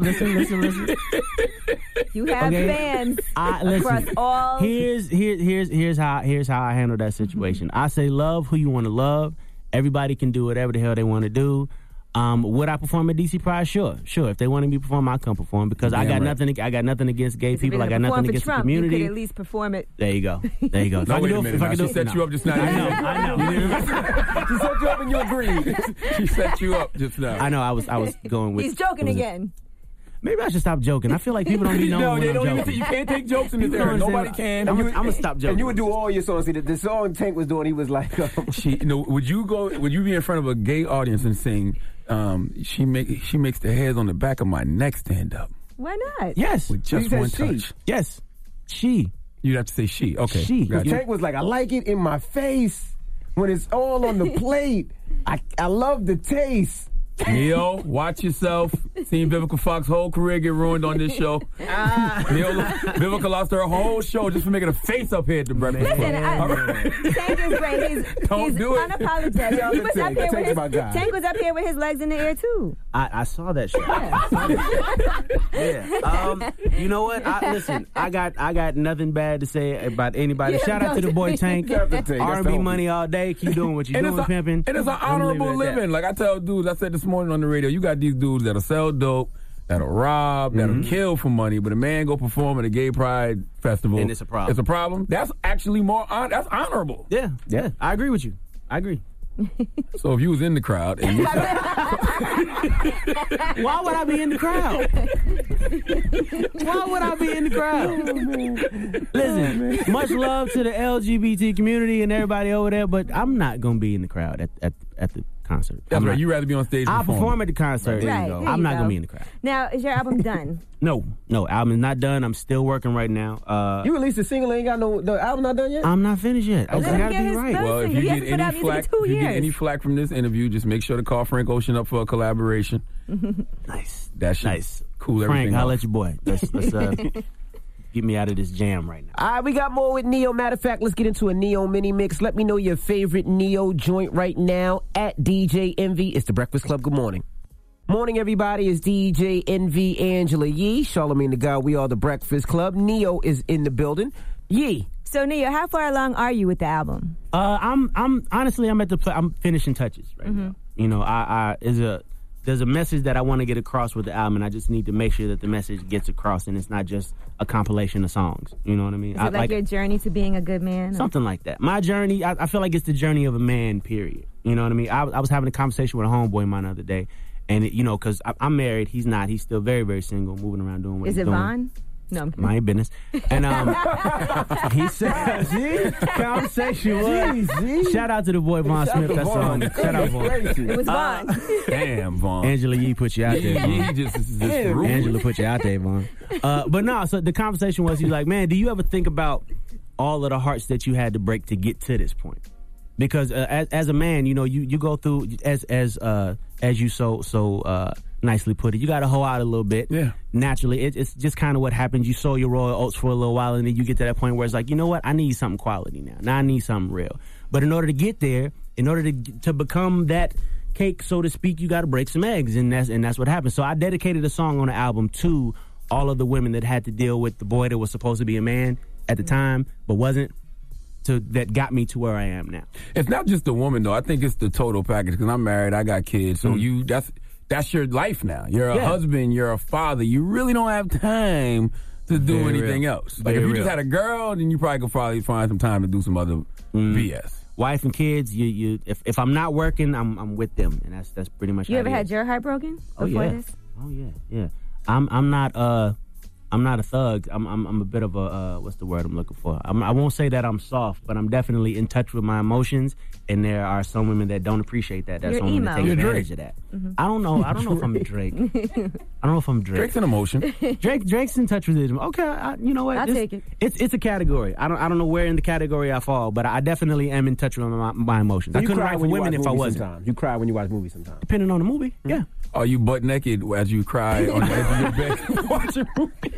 You have fans across listen. all. Here's how I handle that situation. I say love who you want to love. Everybody can do whatever the hell they want to do. Would I perform at DC Pride? Sure. If they wanted me to perform, I come perform, because I got nothing against gay people. I got nothing against Trump, the community. You could at least perform it. There you go. No, wait a minute. She set you up just now. I know. She set you up and you agreed. She set you up just now. I know. I was going with. He's joking again. Maybe I should stop joking. I feel like people don't be knowing when they I'm don't joking. even. You can't take jokes in this People era. don't Nobody understand. can. I'm gonna stop joking. And you would do all your songs. See, the song Tank was doing, he was like... Would you be in front of a gay audience and sing, she makes the hairs on the back of my neck stand up? Why not? Yes. With just one touch. Yes. She. You'd have to say she. Okay. She. Gotcha. Tank was like, I like it in my face when it's all on the plate. I love the taste. Neo, watch yourself. Seen Vivica Fox's whole career get ruined on this show. Vivica lost her whole show just for making a face up here at the Breakfast Club. Listen, Tank is great. He's unapologetic. He was up here Tank was up here with his legs in the air too. I saw that shit. Yeah. You know what? Listen, I got nothing bad to say about anybody. Shout out to the boy Tank. R&B money all day. Keep doing what you're doing, pimping. And it's an honorable living. Like I tell dudes, I said this morning on the radio, you got these dudes that'll sell dope, that'll rob, that'll kill for money, but a man go perform at a gay pride festival, And it's a problem. It's a problem. That's actually that's honorable. Yeah. I agree with you. I agree. So if you was in the crowd, and you Why would I be in the crowd? Why would I be in the crowd? Listen, much love to the LGBT community and everybody over there, but I'm not gonna be in the crowd at the concert. That's right. You'd rather be on stage. I'll perform at the concert. Right, there I'm you not go. gonna be in the crowd. Now, is your album done? No, album is not done. I'm still working right now. You released a single, ain't got the album not done yet? I'm not finished yet. I Let him gotta get be his right. first Well, if single. you He get hasn't put out any music flack, in 2 if you get years. any flack from this interview, just make sure to call Frank Ocean up for a collaboration. Nice. That shit Nice. cool Frank, everything I'll off. let your boy. Let's get me out of this jam right now. All right, we got more with Neo. Matter of fact, let's get into a Neo mini mix. Let me know your favorite Neo joint right now at DJ Envy. It's the Breakfast Club. Good morning. Morning, everybody. It's DJ Envy, Angela Yee, Charlamagne the God. We are the Breakfast Club. Neo is in the building. Yee. So, Neo, how far along are you with the album? I'm honestly, I'm finishing touches right now. You know, there's a message that I want to get across with the album, and I just need to make sure that the message gets across, and it's not just a compilation of songs. You know what I mean? Is it like your journey to being a good man? Something like that. My journey, I feel like it's the journey of a man, period. You know what I mean? I was having a conversation with a homeboy of mine the other day, and because I'm married, he's not. He's still very, very single, moving around doing what he's doing. Is it Vaughn? No, I'm kidding. My business. And he said, conversation was. Shout out to the boy Vaughn Smith. That's shout out Vaughn. It was Vaughn. Damn, Vaughn. Angela Yee put you out there, Vaughn. He just rude. Angela put you out there, Vaughn. But no, so the conversation was, he's like, man, do you ever think about all of the hearts that you had to break to get to this point? Because as a man, you go through as you so nicely put it, you got to hoe out a little bit. Yeah. Naturally, it's just kind of what happens. You sow your royal oats for a little while, and then you get to that point where it's like, you know what? I need something quality now. Now I need something real. But in order to get there, in order to become that cake, so to speak, you got to break some eggs, and that's what happens. So I dedicated a song on the album to all of the women that had to deal with the boy that was supposed to be a man at the time, but wasn't. That got me to where I am now. It's not just the woman though. I think it's the total package. Because I'm married, I got kids, so that's your life now. You're a husband, you're a father. You really don't have time to do anything else. Like if you just had a girl, then you probably could find some time to do some other BS. Wife and kids, if I'm not working, I'm with them, and that's pretty much. You ever had your heart broken before this? Oh yeah. I'm not a thug. I'm a bit of a what's the word I'm looking for? I won't say that I'm soft, but I'm definitely in touch with my emotions. And there are some women that don't appreciate that. There's some women that take advantage of that. Mm-hmm. I don't know if I'm a Drake. I don't know if I'm Drake. Drake's an emotion. Drake's in touch with it. Okay, you know what? I'll take it. It's a category. I don't know where in the category I fall, but I definitely am in touch with my emotions. So I couldn't write for women if I wasn't. Sometimes. You cry when you watch movies sometimes. Depending on the movie, yeah. Are you butt naked as you cry on the edge of your bed watching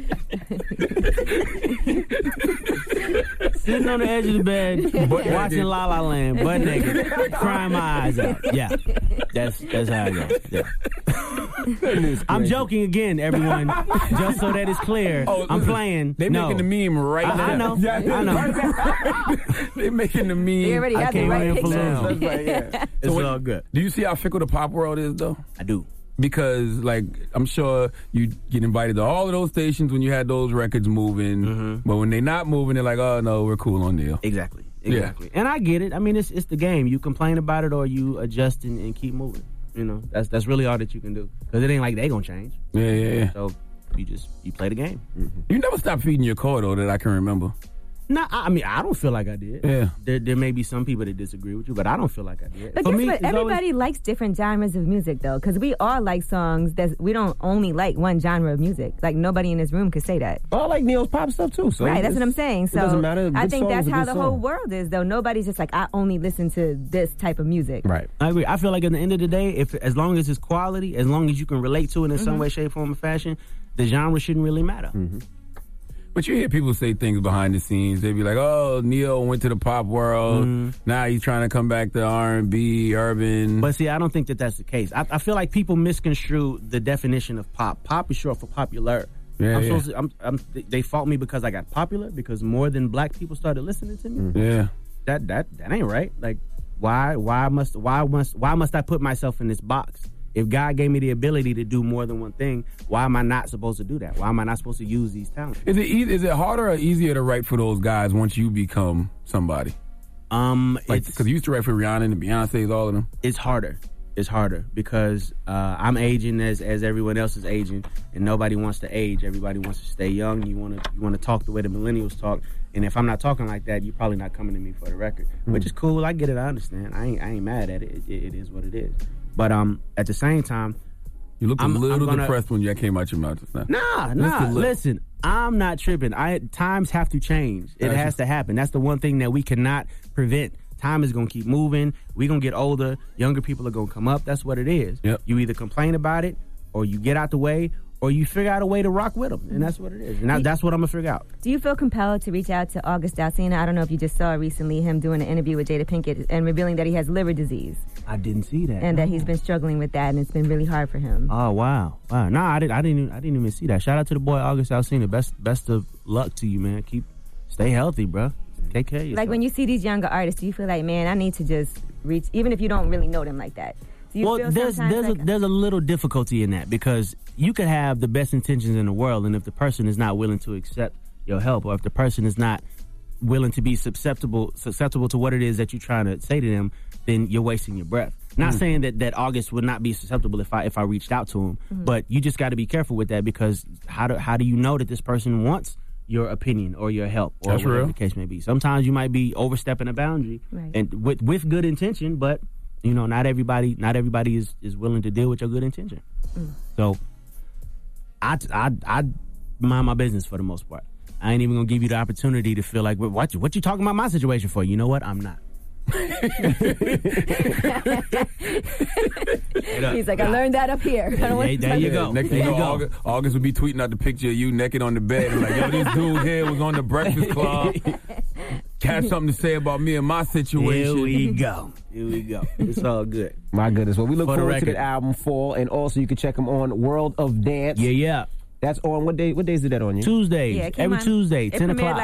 movies? Sitting on the edge of the bed, watching La La Land, butt naked, crying my eyes out. Yeah, that's how I go. Yeah. I'm joking again, everyone, just so that it's clear. I'm playing. They making the meme right now. I know. They making the meme. They already got the right picture. It's all good. Do you see how fickle the pop world is, though? I do. Because, like, I'm sure you get invited to all of those stations when you had those records moving. But when they're not moving, they're like, oh, no, we're cool on deal. Exactly. And I get it. I mean, it's the game. You complain about it or you adjust and keep moving. You know, that's really all that you can do. Because it ain't like they gonna change. Yeah. So you play the game. You never stopped feeding your core, though, that I can remember. No, I mean, I don't feel like I did. Yeah. There may be some people that disagree with you, but I don't feel like I did. But guess what? Everybody likes different genres of music, though, because we all like songs that we don't only like one genre of music. Like, nobody in this room could say that. Well, I like Neil's pop stuff, too. So right, that's what I'm saying. So it doesn't matter. I think that's how the whole world is, though. Nobody's just like, I only listen to this type of music. Right. I agree. I feel like at the end of the day, as long as it's quality, as long as you can relate to it in some way, shape, form, or fashion, the genre shouldn't really matter. But you hear people say things behind the scenes. They be like, "Oh, Neo went to the pop world. Now he's trying to come back to R&B, urban." But see, I don't think that that's the case. I feel like people misconstrue the definition of pop. Pop is short for popular. They fault me because I got popular because more than black people started listening to me. Yeah, that ain't right. Like, why must I put myself in this box? If God gave me the ability to do more than one thing, why am I not supposed to do that? Why am I not supposed to use these talents? Is it harder or easier to write for those guys once you become somebody? Because you used to write for Rihanna and the Beyonce's, all of them. It's harder. It's harder because I'm aging as everyone else is aging, and nobody wants to age. Everybody wants to stay young. You want to talk the way the millennials talk. And if I'm not talking like that, you're probably not coming to me for the record, which is cool. I get it. I understand. I ain't mad at it. It is what it is. But at the same time, you look a little depressed when that came out your mouth. Nah. Listen, I'm not tripping. Times have to change. It has to happen. That's the one thing that we cannot prevent. Time is going to keep moving. We're going to get older. Younger people are going to come up. That's what it is. Yep. You either complain about it, or you get out the way, or you figure out a way to rock with them. And that's what it is. And that's what I'm going to figure out. Do you feel compelled to reach out to August Alsina? I don't know if you just saw recently him doing an interview with Jada Pinkett and revealing that he has liver disease. I didn't see that. And that he's been struggling with that, and it's been really hard for him. Oh, wow. No, I didn't even see that. Shout out to the boy August Alsina. Best of luck to you, man. Stay healthy, bro. Take care of yourself. Like when you see these younger artists, do you feel like, man, I need to just reach, even if you don't really know them like that? Do you feel there's a little difficulty in that, because you could have the best intentions in the world, and if the person is not willing to accept your help, or if the person is not willing to be susceptible to what it is that you're trying to say to them, then you're wasting your breath. Not saying that August would not be susceptible if I reached out to him, but you just got to be careful with that, because how do you know that this person wants your opinion or your help, or That's whatever real. the case may be? Sometimes you might be overstepping a boundary, Right. and with good intention, but not everybody is willing to deal with your good intention. So I mind my business for the most part. I ain't even gonna give you the opportunity to feel like, what you talking about my situation for? You know what? I'm not. He's like, I learned that up here. I don't want to There you go. Next thing you know, August would be tweeting out the picture of you naked on the bed. And like, yo, this dude here was on the Breakfast Club. Had something to say about me and my situation. Here we go. It's all good. My goodness. Well, we look For the forward to record. the album Fall, and also you can check him on World of Dance. Yeah. That's on what day? What days is that on? You? Tuesdays. Yeah, it came Every on- Tuesday, it 10 premiered o'clock.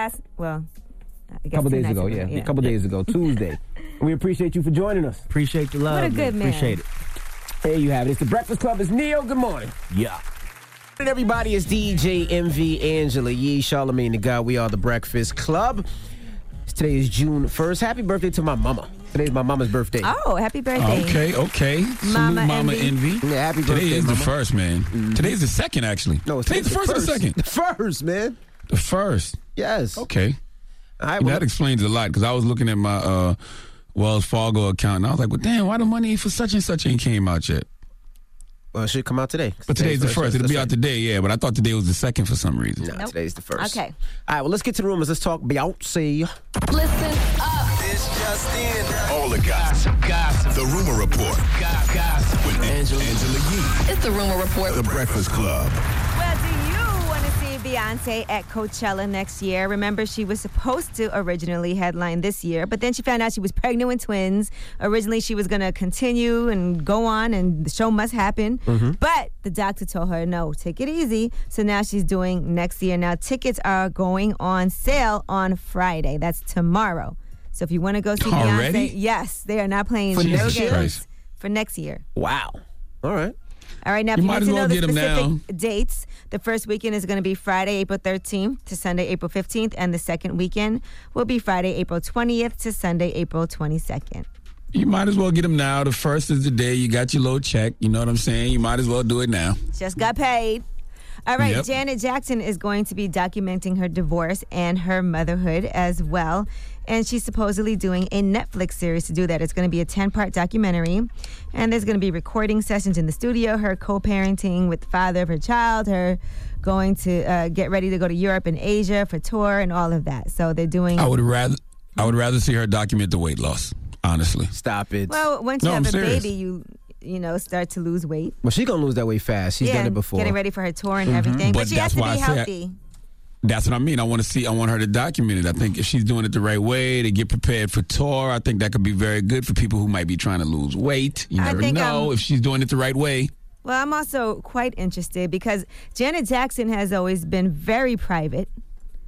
A I guess couple 2 days nights ago, yeah. Yeah. A couple days ago, Tuesday. We appreciate you for joining us. Appreciate the love. What a good man. Appreciate it. There you have it. It's the Breakfast Club. It's Neo. Good morning. Yeah. And everybody, it's DJ MV, Angela Yee, Charlamagne the God. We are the Breakfast Club. Today is June 1st. Happy birthday to my mama. Today's my mama's birthday. Oh, happy birthday. Okay. Mama Salute Mama Envy. Envy. Yeah, happy birthday, Today is Mama. the first, man. Today's the second, actually. No, today's the first or the second? The first, man. The first. Yes. Okay. All right, well, That explains a lot, because I was looking at my Wells Fargo account, and I was like, well, damn, why the money for such and such ain't came out yet? well, it should come out today. But today's the first. It'll be out today. today, yeah, but I thought today was the second for some reason. No, Nope. today's the first. Okay. All right, well, let's get to the rumors. Let's talk Beyonce. Listen up. This just in. All the gossip. The Rumor Report. Gossip. With Angela Yee. It's the Rumor Report. The Breakfast Club. Well, do you want to see Beyonce at Coachella next year? Remember, she was supposed to originally headline this year, but then she found out she was pregnant with twins. Originally, she was going to continue and go on, and the show must happen. But the doctor told her, no, take it easy. So now she's doing next year. Now, tickets are going on sale on Friday. That's tomorrow. So if you want to go see Already? Beyonce, yes, they are not playing For no next year? games Christ. for next year. Wow. All right. All right, now You if you might need as to well know the get 'em specific dates, the first weekend is going to be Friday, April 13th to Sunday, April 15th, and the second weekend will be Friday, April 20th to Sunday, April 22nd. You might as well get them now. The first is the day you got your little check. You know what I'm saying? You might as well do it now. Just got paid. All right, Yep. Janet Jackson is going to be documenting her divorce and her motherhood as well. And she's supposedly doing a Netflix series to do that. It's going to be a 10-part documentary. And there's going to be recording sessions in the studio, her co-parenting with the father of her child, her going to get ready to go to Europe and Asia for tour and all of that. So they're doing... I would rather see her document the weight loss, honestly. Stop it. Well, once you No, have I'm a serious. baby, you know, start to lose weight. Well, she's going to lose that weight fast. She's done it before. Getting ready for her tour and everything. But But she has that's to why be I say healthy. That's what I mean. I want her to document it. I think if she's doing it the right way to get prepared for tour, I think that could be very good for people who might be trying to lose weight. You I never think, know if she's doing it the right way. Well, I'm also quite interested because Janet Jackson has always been very private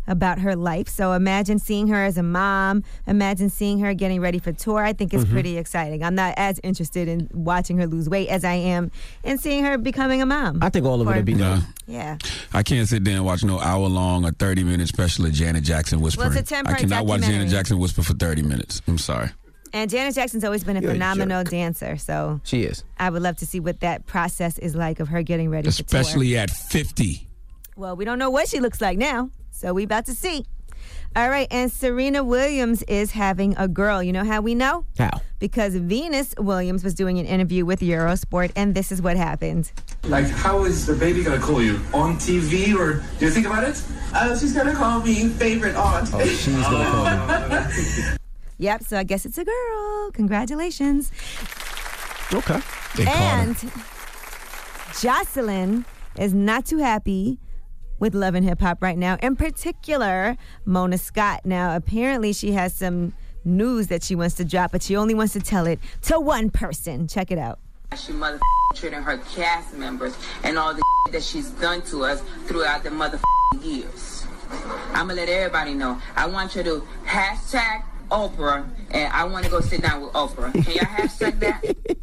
about her life. So imagine seeing her as a mom. Imagine seeing her getting ready for tour. I think it's pretty exciting. I'm not as interested in watching her lose weight as I am in seeing her becoming a mom. I think all of it would be done. Yeah. I can't sit there and watch no hour-long or 30-minute special of Janet Jackson whispering. Well, it's a 10-part I cannot watch documentary. Janet Jackson whisper for 30 minutes. I'm sorry. And Janet Jackson's always been a You're a phenomenal dancer, so She is. I would love to see what that process is like of her getting ready for tour. Especially at 50. Well, we don't know what she looks like now, so we about to see. All right, and Serena Williams is having a girl. You know how we know? How? Because Venus Williams was doing an interview with Eurosport, and this is what happened. Like, how is the baby gonna call you? On TV, or do you think about it? She's gonna call me favorite aunt. Oh, she's going to call me. Yep, so I guess it's a girl. Congratulations. Okay. And Jocelyn is not too happy with Love and Hip Hop right now. In particular, Mona Scott. Now, apparently she has some news that she wants to drop, but she only wants to tell it to one person. Check it out. She treating her cast members and all the that she's done to us throughout the years. I'm going to let everybody know. I want you to hashtag Oprah, and I want to go sit down with Oprah. Can y'all hashtag that?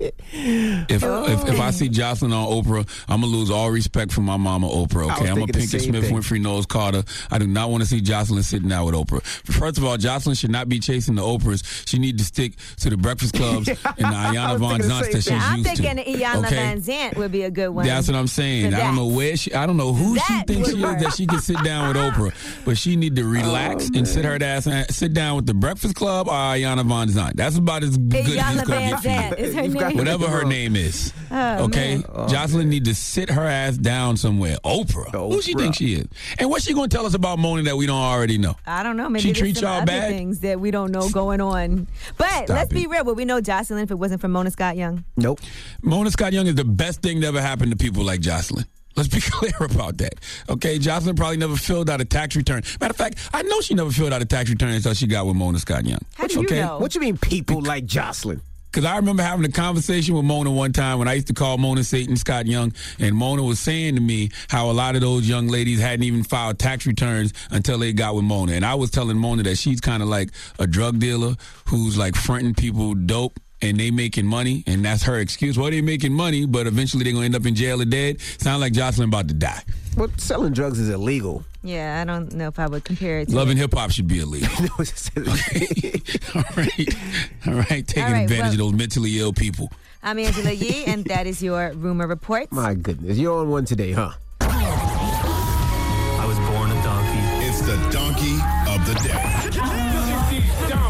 If I see Jocelyn on Oprah, I'm going to lose all respect for my mama Oprah, okay? I'm a Pinkett Smith, Winfrey Knowles Carter. I do not want to see Jocelyn sitting down with Oprah. First of all, Jocelyn should not be chasing the Oprahs. She need to stick to the Breakfast Clubs and the Ayanna Von Zants that she's I'm used to. thinking Iyanla Van Zant would be a good one. That's what I'm saying. I don't know where I don't know who she thinks she is that she can sit down with Oprah, but she need to relax and sit down with the Breakfast Club or Ayanna Von Zant. That's about as good as Iyanla it's going Van to Zant get is her for you. name. Whatever her name is. Oh, okay? man. Jocelyn need to sit her ass down somewhere. Oprah. Who she think she is? And what's she going to tell us about Mona that we don't already know? I don't know. Maybe she there's treats some y'all other bad? things that we don't know going on. But let's be real. Would we know Jocelyn if it wasn't for Mona Scott Young? Nope. Mona Scott Young is the best thing that ever happened to people like Jocelyn. Let's be clear about that. Okay, Jocelyn probably never filled out a tax return. Matter of fact, I know she never filled out a tax return until she got with Mona Scott Young. How do you know? What you mean people like Jocelyn? Because I remember having a conversation with Mona one time when I used to call Mona Satan Scott Young, and Mona was saying to me how a lot of those young ladies hadn't even filed tax returns until they got with Mona. And I was telling Mona that she's kind of like a drug dealer who's like fronting people dope, and they making money, and that's her excuse. Well, they making money, but eventually they're going to end up in jail or dead. Sound like Jocelyn about to die. Well, selling drugs is illegal. Yeah, I don't know if I would compare it to Love and hip hop should be illegal. Okay. All right. Taking advantage of those mentally ill people. I'm Angela Yee, and that is your Rumor Report. My goodness. You're on one today, huh? I was born a donkey. It's the donkey of the day.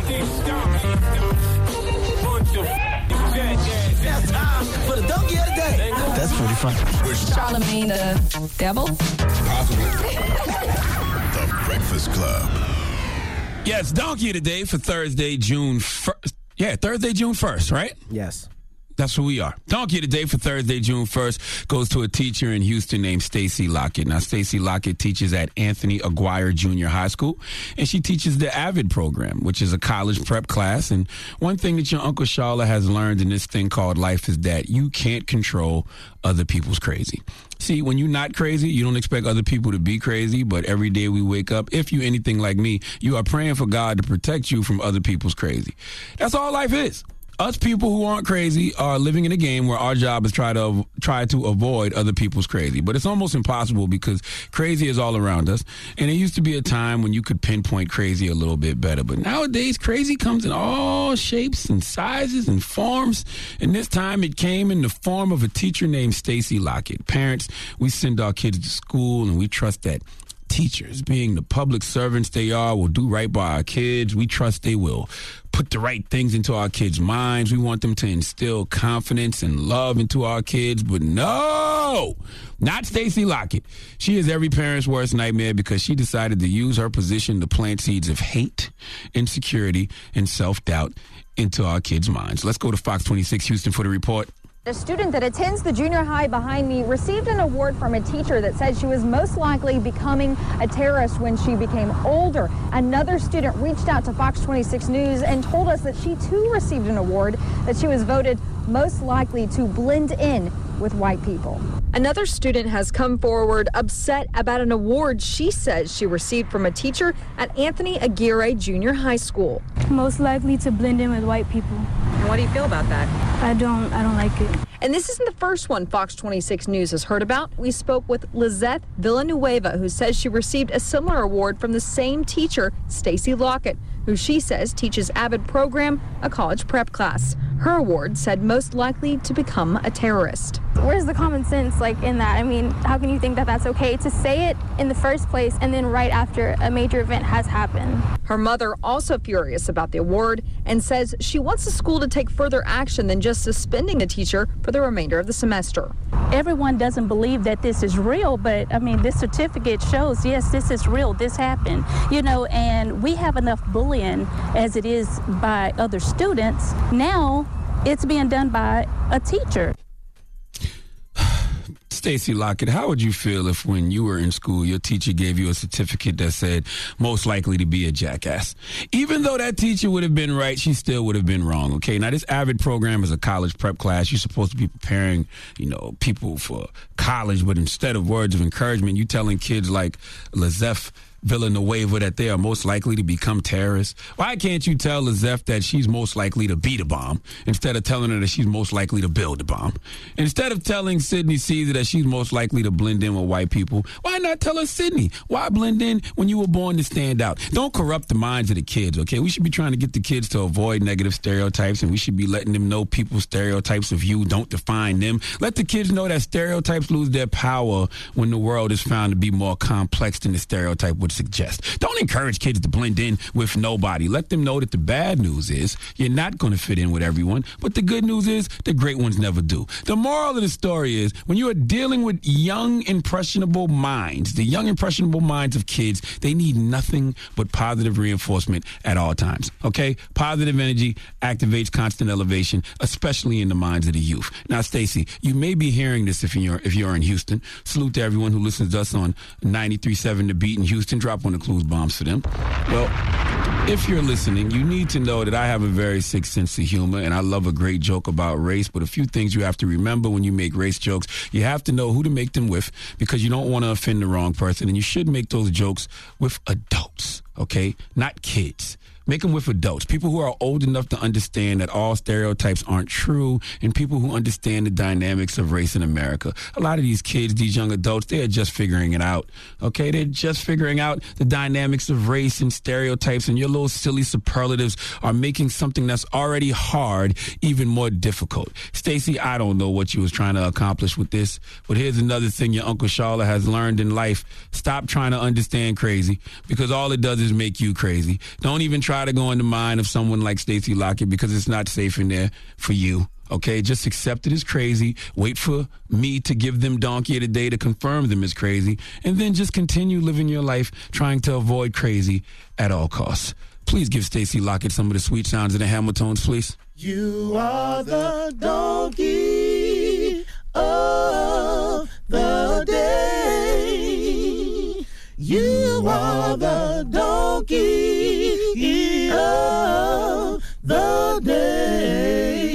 That's time for the donkey of the day. That's pretty fun. Charlemagne the devil? Possibly. The Breakfast Club. Yes, donkey of the day for Thursday, June 1st. Yeah, Thursday, June 1st, right? Yes. That's who we are. Donkey of the day for Thursday, June 1st goes to a teacher in Houston named Stacy Lockett. Now, Stacy Lockett teaches at Anthony Aguirre Junior High School, and she teaches the AVID program, which is a college prep class. And one thing that your Uncle Sharla has learned in this thing called life is that you can't control other people's crazy. See, when you're not crazy, you don't expect other people to be crazy, but every day we wake up, if you're anything like me, you are praying for God to protect you from other people's crazy. That's all life is. Us people who aren't crazy are living in a game where our job is try to avoid other people's crazy. But it's almost impossible because crazy is all around us. And it used to be a time when you could pinpoint crazy a little bit better. But nowadays, crazy comes in all shapes and sizes and forms. And this time it came in the form of a teacher named Stacy Lockett. Parents, we send our kids to school and we trust that teachers, being the public servants they are, will do right by our kids. We trust they will put the right things into our kids' minds. We want them to instill confidence and love into our kids. But no, not Stacy Lockett. She is every parent's worst nightmare because she decided to use her position to plant seeds of hate, insecurity, and self-doubt into our kids' minds. Let's go to Fox 26 Houston for the report. A student that attends the junior high behind me received an award from a teacher that said she was most likely becoming a terrorist when she became older. Another student reached out to Fox 26 News and told us that she too received an award, that she was voted most likely to blend in with white people. Another student has come forward upset about an award she says she received from a teacher at Anthony Aguirre Junior High School. Most likely to blend in with white people. And what do you feel about that? I don't like it. And this isn't the first one Fox 26 News has heard about. We spoke with Lizeth Villanueva, who says she received a similar award from the same teacher, Stacy Lockett, who she says teaches AVID program, a college prep class. Her award said most likely to become a terrorist. Where's the common sense in that? I mean, how can you think that that's okay to say it in the first place and then right after a major event has happened? Her mother also furious about the award and says she wants the school to take further action than just suspending a teacher for the remainder of the semester. Everyone doesn't believe that this is real, but I mean, this certificate shows, yes, this is real, this happened, and we have enough bullying as it is by other students. Now it's being done by a teacher. Stacy Lockett, how would you feel if when you were in school, your teacher gave you a certificate that said most likely to be a jackass? Even though that teacher would have been right, she still would have been wrong, okay? Now, this AVID program is a college prep class. You're supposed to be preparing, people for college, but instead of words of encouragement, you telling kids like Lizeth Villanueva that they are most likely to become terrorists? Why can't you tell Lizeth that she's most likely to beat a bomb instead of telling her that she's most likely to build a bomb? Instead of telling Sydney Caesar that she's most likely to blend in with white people, why not tell her, Sydney, why blend in when you were born to stand out? Don't corrupt the minds of the kids, okay? We should be trying to get the kids to avoid negative stereotypes, and we should be letting them know people's stereotypes of you don't define them. Let the kids know that stereotypes lose their power when the world is found to be more complex than the stereotype would suggest. Don't encourage kids to blend in with nobody. Let them know that the bad news is you're not going to fit in with everyone, but the good news is the great ones never do. The moral of the story is when you are dealing with young, impressionable minds, the young, impressionable minds of kids, they need nothing but positive reinforcement at all times, okay? Positive energy activates constant elevation, especially in the minds of the youth. Now, Stacey, you may be hearing this if you're in Houston. Salute to everyone who listens to us on 93.7 The Beat in Houston. Drop one of the clues bombs for them. Well, if you're listening, you need to know that I have a very sick sense of humor, and I love a great joke about race, but a few things you have to remember when you make race jokes. You have to know who to make them with because you don't want to offend the wrong person, and you should make those jokes with adults, okay? Not kids. Make them with adults, people who are old enough to understand that all stereotypes aren't true, and people who understand the dynamics of race in America. A lot of these kids, these young adults, they're just figuring it out, okay? They're just figuring out the dynamics of race and stereotypes, and your little silly superlatives are making something that's already hard even more difficult. Stacey, I don't know what you was trying to accomplish with this, but here's another thing your Uncle Charlotte has learned in life. Stop trying to understand crazy, because all it does is make you crazy. Don't even try to go in the mind of someone like Stacy Lockett because it's not safe in there for you. Okay, just accept it as crazy. Wait for me to give them donkey of the day to confirm them as crazy, and then just continue living your life trying to avoid crazy at all costs. Please give Stacy Lockett some of the sweet sounds of the Hamiltones, please. You are the donkey of the day. You are the donkey of the day.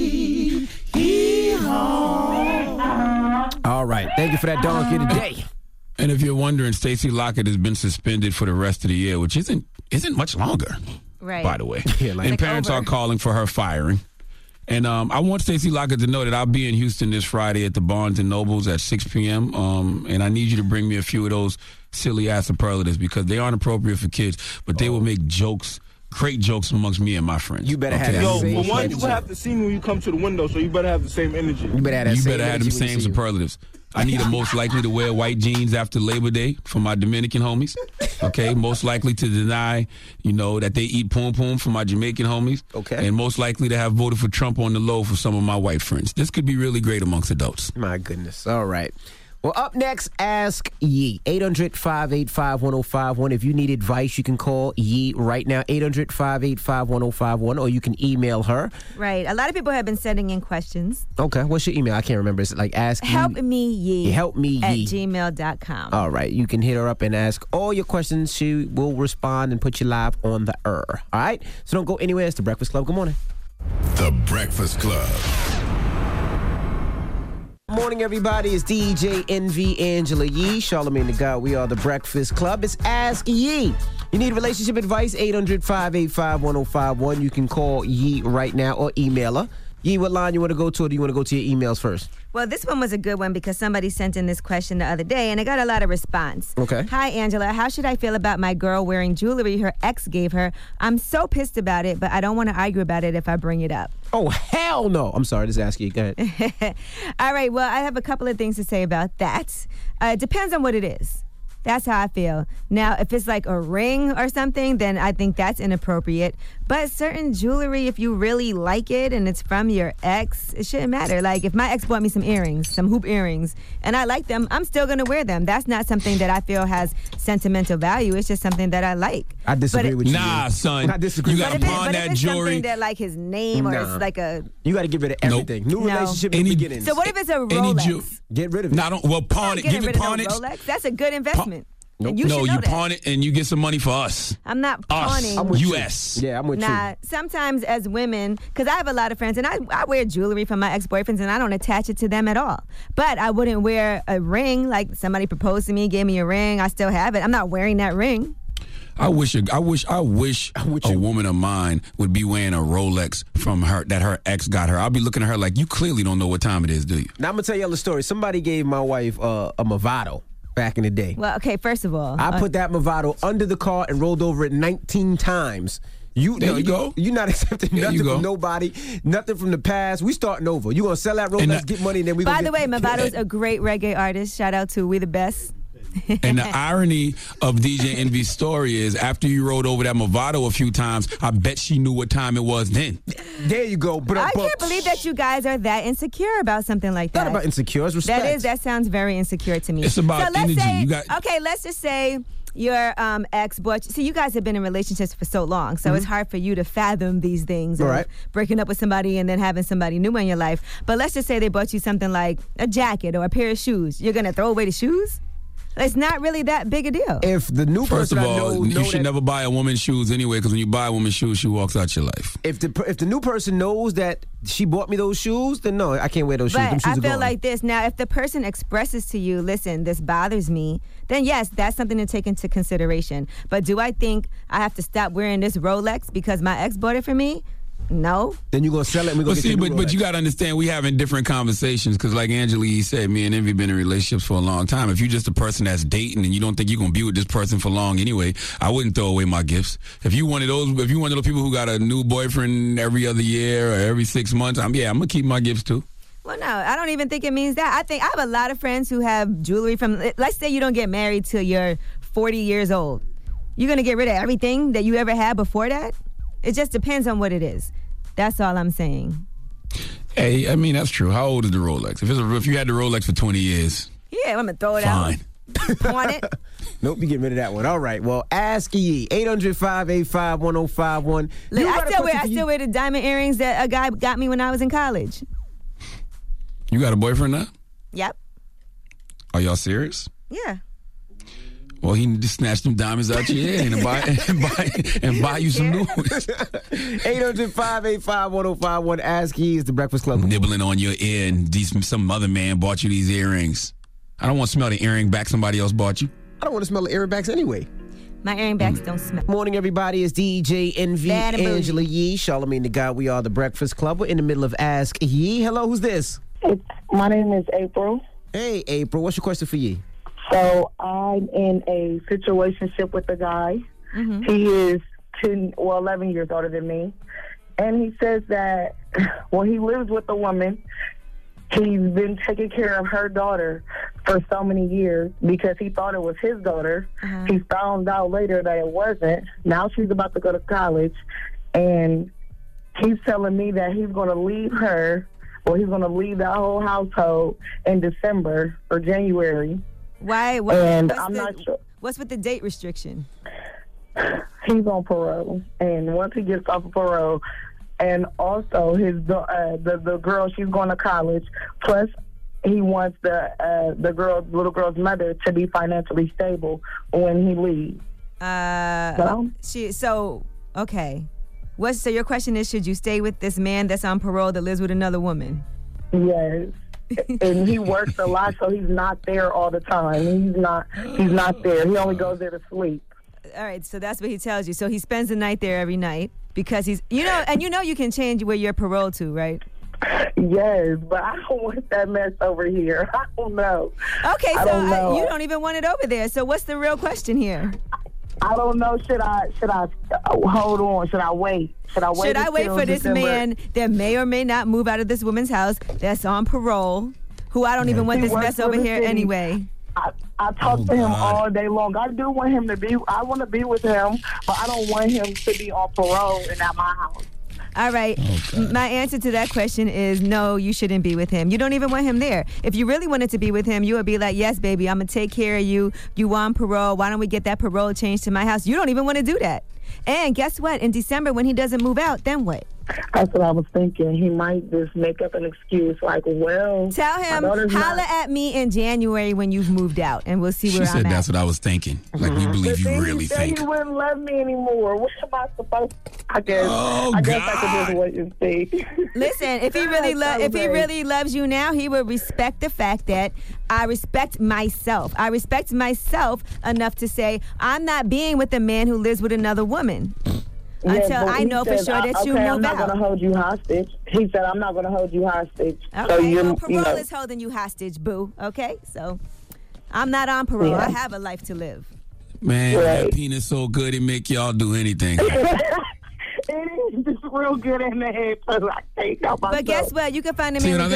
All right. Thank you for that donkey of the day. And if you're wondering, Stacy Lockett has been suspended for the rest of the year, which isn't much longer, right? By the way. Yeah, and parents are calling for her firing. And I want Stacy Lockett to know that I'll be in Houston this Friday at the Barnes & Nobles at 6 p.m. And I need you to bring me a few of those silly-ass superlatives because they aren't appropriate for kids, but they will make jokes, great jokes amongst me and my friends. You better have that Yo, same for one, you energy. will have to see me when you come to the window, so you better have the same energy. You better have them same superlatives. I need them most likely to wear white jeans after Labor Day for my Dominican homies. Okay, most likely to deny, that they eat pom pom for my Jamaican homies. Okay, and most likely to have voted for Trump on the low for some of my white friends. This could be really great amongst adults. My goodness. All right. Well, up next, Ask Yee. 800-585-1051. If you need advice, you can call Yee right now. 800-585-1051, or you can email her. Right. A lot of people have been sending in questions. Okay. What's your email? I can't remember. It's like Ask Help Yee. me Yee. Help me Yee. At gmail.com. All right. You can hit her up and ask all your questions. She will respond and put you live on the air. All right? So don't go anywhere. It's The Breakfast Club. Good morning. The Breakfast Club. Morning, everybody. It's DJ Envy, Angela Yee, Charlamagne the God. We are the Breakfast Club. It's Ask Yee. You need relationship advice? 800-585-1051. You can call Yee right now or email her. Yee, what line you want to go to, or do you want to go to your emails first? Well, this one was a good one because somebody sent in this question the other day, and it got a lot of response. Okay. Hi, Angela. How should I feel about my girl wearing jewelry her ex gave her? I'm so pissed about it, but I don't want to argue about it if I bring it up. Oh, hell no. I'm sorry, just ask you. Go ahead. All right, well, I have a couple of things to say about that. It depends on what it is. That's how I feel. Now, if it's like a ring or something, then I think that's inappropriate. But certain jewelry, if you really like it and it's from your ex, it shouldn't matter. Like if my ex bought me some earrings, some hoop earrings, and I like them, I'm still going to wear them. That's not something that I feel has sentimental value. It's just something that I like. I disagree with you. Nah, son. I disagree. You got to pawn that jewelry. Something that like his name or it's like a... You got to get rid of everything. New relationship, new beginnings. So what if it's a Rolex? Get rid of it. Pawn it. Give it, pawn it. Rolex? That's a good investment. Nope. You pawn it and you get some money for us. I'm not pawning. I'm with U.S. Yeah, I'm with you. Nah, sometimes as women, because I have a lot of friends, and I wear jewelry from my ex-boyfriends, and I don't attach it to them at all. But I wouldn't wear a ring, like somebody proposed to me, gave me a ring, I still have it. I'm not wearing that ring. I wish a woman of mine would be wearing a Rolex from her that her ex got her. I'll be looking at her like, you clearly don't know what time it is, do you? Now I'm gonna tell y'all a story. Somebody gave my wife a Movado back in the day. Well, okay, first of all, I put that Movado under the car and rolled over it 19 times. There you go. You're not accepting nothing from nobody, nothing from the past. We starting over. You gonna sell that Rolex, get money, and then we. By the way, Movado's a great reggae artist. Shout out to We the Best. And the irony of DJ Envy's story is, after you rode over that Movado a few times, I bet she knew what time it was then. There you go. But I can't believe that you guys are that insecure about something like that. Not about insecure, it's respect. That sounds very insecure to me. It's about energy. Let's just say your ex bought you. See, you guys have been in relationships for so long, so it's hard for you to fathom these things. Right. Breaking up with somebody and then having somebody new in your life. But let's just say they bought you something like a jacket or a pair of shoes. You're going to throw away the shoes? It's not really that big a deal. If the new First person of all, I know you should never buy a woman's shoes anyway, because when you buy a woman's shoes, she walks out your life. If the new person knows that she bought me those shoes, then no, I can't wear those shoes. Them shoes I are feel gone. like this. Now, if the person expresses to you, listen, this bothers me, then yes, that's something to take into consideration. But do I think I have to stop wearing this Rolex because my ex bought it for me? No. Then you're going to sell it and we're going to get the But you got to understand, we having different conversations, because like Angela Yee said, me and Envy been in relationships for a long time. If you're just a person that's dating and you don't think you're going to be with this person for long anyway, I wouldn't throw away my gifts. If you one of those people who got a new boyfriend every other year or every 6 months, I'm going to keep my gifts too. Well, no, I don't even think it means that. I think I have a lot of friends who have jewelry from, let's say you don't get married till you're 40 years old. You're going to get rid of everything that you ever had before that? It just depends on what it is. That's all I'm saying. Hey, I mean, that's true. How old is the Rolex? If you had the Rolex for 20 years. Yeah, I'm going to throw it Fine. out. Pawn it. Nope, you get rid of that one. All right, well, Ask Yee, 800-585-1051. Look, I still wear the diamond earrings that a guy got me when I was in college. You got a boyfriend now? Yep. Are y'all serious? Yeah. Well, he need to snatch them diamonds out your ear and buy you some new ones. 800-585-1051. Ask Yee is the Breakfast Club. Nibbling on your ear and some other man bought you these earrings. I don't want to smell the earring back somebody else bought you. I don't want to smell the earring backs anyway. My earring backs don't smell. Morning, everybody. It's DJ Envy, Angela Yee, Charlamagne the God. We are the Breakfast Club. We're in the middle of Ask Yee. Hello, who's this? My name is April. Hey, April. What's your question for Yee? So I'm in a situationship with a guy. Mm-hmm. He is 11 years older than me. And he says that when he lives with a woman, he's been taking care of her daughter for so many years because he thought it was his daughter. Uh-huh. He found out later that it wasn't. Now she's about to go to college. And he's telling me that he's going to leave her, or he's going to leave the whole household in December or January. Why? What's with the date restriction? He's on parole, and once he gets off of parole, and also the girl, she's going to college. Plus, he wants the little girl's mother to be financially stable when he leaves. Okay. So your question is, should you stay with this man that's on parole that lives with another woman? Yes. and he works a lot, so he's not there all the time. He's not there. He only goes there to sleep. All right, so that's what he tells you. So he spends the night there every night because he's, you can change where you're paroled to, right? Yes, but I don't want that mess over here. I don't know. Okay, so you don't even want it over there. So what's the real question here? I don't know. Should I hold on? Should I wait? Should I wait for this man that may or may not move out of this woman's house that's on parole, who I don't even want this mess over here anyway? I talk to him all day long. I do want him to be. I want to be with him, but I don't want him to be on parole and at my house. All right. My answer to that question is no, you shouldn't be with him. You don't even want him there. If you really wanted to be with him, you would be like, yes, baby, I'm going to take care of you. You on parole. Why don't we get that parole changed to my house? You don't even want to do that. And guess what? In December, when he doesn't move out, then what? That's what I was thinking. He might just make up an excuse like, well... Tell him, holla at me in January when you've moved out, and we'll see where I'm at. She said that's what I was thinking. Like, we believe you really think. He wouldn't love me anymore. What am I supposed to... I guess I could just wait and see. Listen, if he really loves you now, he would respect the fact that I respect myself. I respect myself enough to say, I'm not being with a man who lives with another woman. Until I know for sure that you move out. I'm not going to hold you hostage. He said, I'm not going to hold you hostage. Okay, so parole is holding you hostage, boo. Okay, so I'm not on parole. I have a life to live. Man, that penis so good it make y'all do anything. It is just real good in the head. But guess what? You can find a man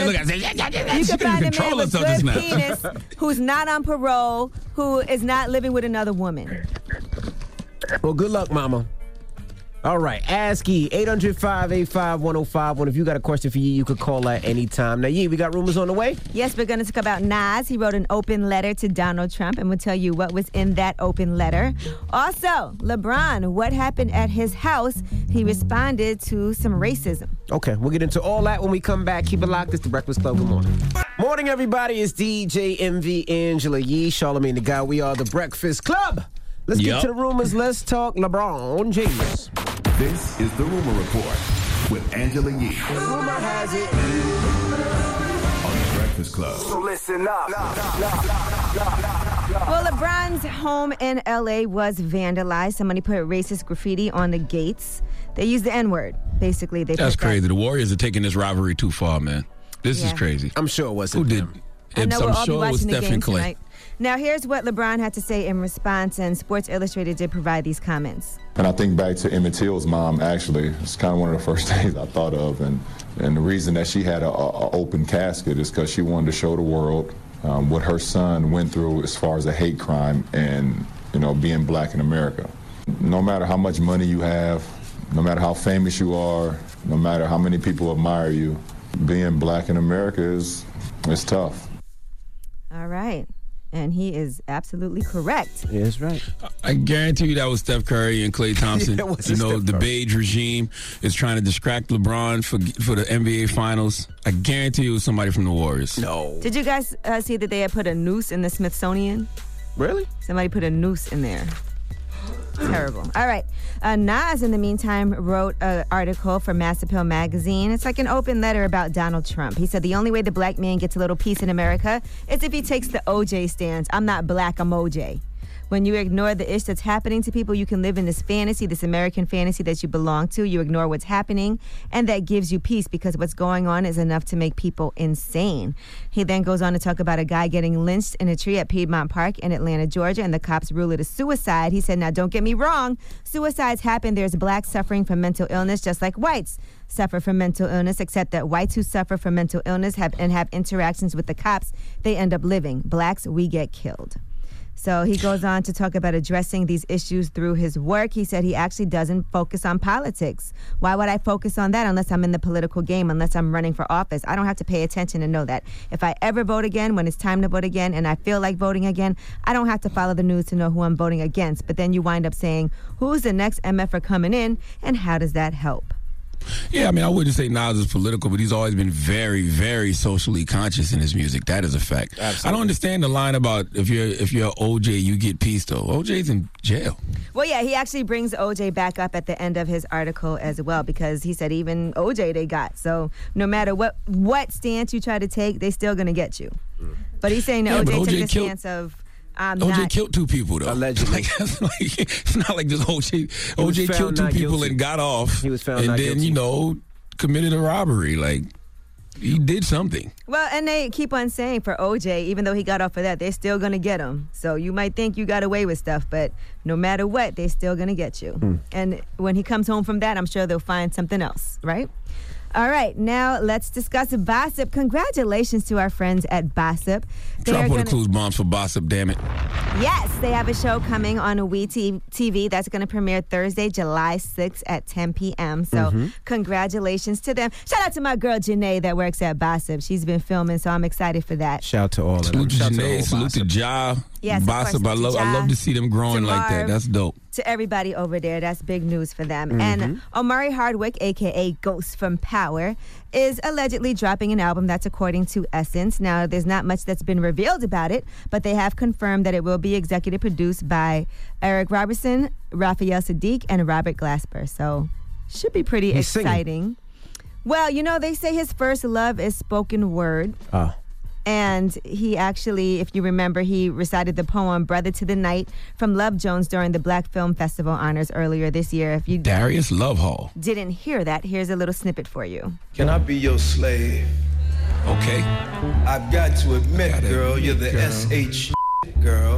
with good penis who's not on parole, who is not living with another woman. Well, good luck, mama. All right, ASCII, 800-585-1051. If you got a question for Yee, you could call at any time. Now, Yee, we got rumors on the way? Yes, we're going to talk about Nas. He wrote an open letter to Donald Trump, and we'll tell you what was in that open letter. Also, LeBron, what happened at his house? He responded to some racism. Okay, we'll get into all that when we come back. Keep it locked. It's The Breakfast Club. Good morning. Morning, everybody. It's DJ MV, Angela Yee, Charlamagne the Guy. We are The Breakfast Club. Let's get to the rumors. Let's talk LeBron James. This is The Rumor Report with Angela Yee. Rumor has it. On The Breakfast Club. So listen up. Well, LeBron's home in L.A. was vandalized. Somebody put racist graffiti on the gates. They used the N-word, basically. That's crazy. The Warriors are taking this rivalry too far, man. This is crazy. I'm sure it wasn't. Who did? I know we'll all be watching the game Clay. tonight. Now, here's what LeBron had to say in response, and Sports Illustrated did provide these comments. And I think back to Emmett Till's mom, actually. It's kind of one of the first things I thought of. And the reason that she had an open casket is because she wanted to show the world what her son went through as far as a hate crime and, being black in America. No matter how much money you have, no matter how famous you are, no matter how many people admire you, being black in America is tough. All right. And he is absolutely correct. Yeah, that's right. I guarantee you that was Steph Curry and Klay Thompson. The beige regime is trying to distract LeBron for the NBA Finals. I guarantee it was somebody from the Warriors. No. Did you guys see that they had put a noose in the Smithsonian? Really? Somebody put a noose in there. Terrible. All right. Nas, in the meantime, wrote an article for Mass Appeal magazine. It's like an open letter about Donald Trump. He said the only way the black man gets a little peace in America is if he takes the OJ stance. I'm not black, I'm OJ. When you ignore the ish that's happening to people, you can live in this fantasy, this American fantasy that you belong to. You ignore what's happening, and that gives you peace because what's going on is enough to make people insane. He then goes on to talk about a guy getting lynched in a tree at Piedmont Park in Atlanta, Georgia, and the cops rule it a suicide. He said, now don't get me wrong, suicides happen. There's blacks suffering from mental illness just like whites suffer from mental illness, except that whites who suffer from mental illness have interactions with the cops, they end up living. Blacks, we get killed. So he goes on to talk about addressing these issues through his work. He said he actually doesn't focus on politics. Why would I focus on that unless I'm in the political game, unless I'm running for office? I don't have to pay attention to know that. If I ever vote again, when it's time to vote again, and I feel like voting again, I don't have to follow the news to know who I'm voting against. But then you wind up saying, who's the next MFer coming in, and how does that help? Yeah, I mean, I wouldn't say Nas is political, but he's always been very, very socially conscious in his music. That is a fact. Absolutely. I don't understand the line about if you're OJ, you get peace, though. OJ's in jail. Well, yeah, he actually brings OJ back up at the end of his article as well, because he said even OJ they got. So no matter what stance you try to take, they still going to get you. But he's saying that OJ took the stance of... OJ killed 2 people, though. Allegedly. It's not like just OJ. OJ killed 2 people and got off. He was found and not then, guilty. Committed a robbery. Like, he did something. Well, and they keep on saying for OJ, even though he got off of that, they're still going to get him. So you might think you got away with stuff, but no matter what, they're still going to get you. And when he comes home from that, I'm sure they'll find something else, right? All right, now let's discuss Bossip. Congratulations to our friends at Bossip. Drop one of Clues bombs for Bossip, damn it. Yes, they have a show coming on WeTV that's going to premiere Thursday, July 6th at 10 p.m. So congratulations to them. Shout out to my girl Janae that works at Bossip. She's been filming, so I'm excited for that. Shout out to all of them. Salute to Janae, salute to Ja. Yes, Bossip, I love to see them growing like that. That's dope. To everybody over there, that's big news for them. And Omari Hardwick, a.k.a. Ghost from Power, is allegedly dropping an album. That's according to Essence. Now, there's not much that's been revealed about it, but they have confirmed that it will be executive produced by Eric Robertson, Raphael Sadiq, and Robert Glasper. So, should be pretty exciting. Singing. Well, they say his first love is spoken word. And he actually, if you remember, he recited the poem Brother to the Night from Love Jones during the Black Film Festival honors earlier this year. If you Darius Love Hall didn't hear that, here's a little snippet for you. Can I be your slave? Okay. I've got to admit, girl, you're the SH girl.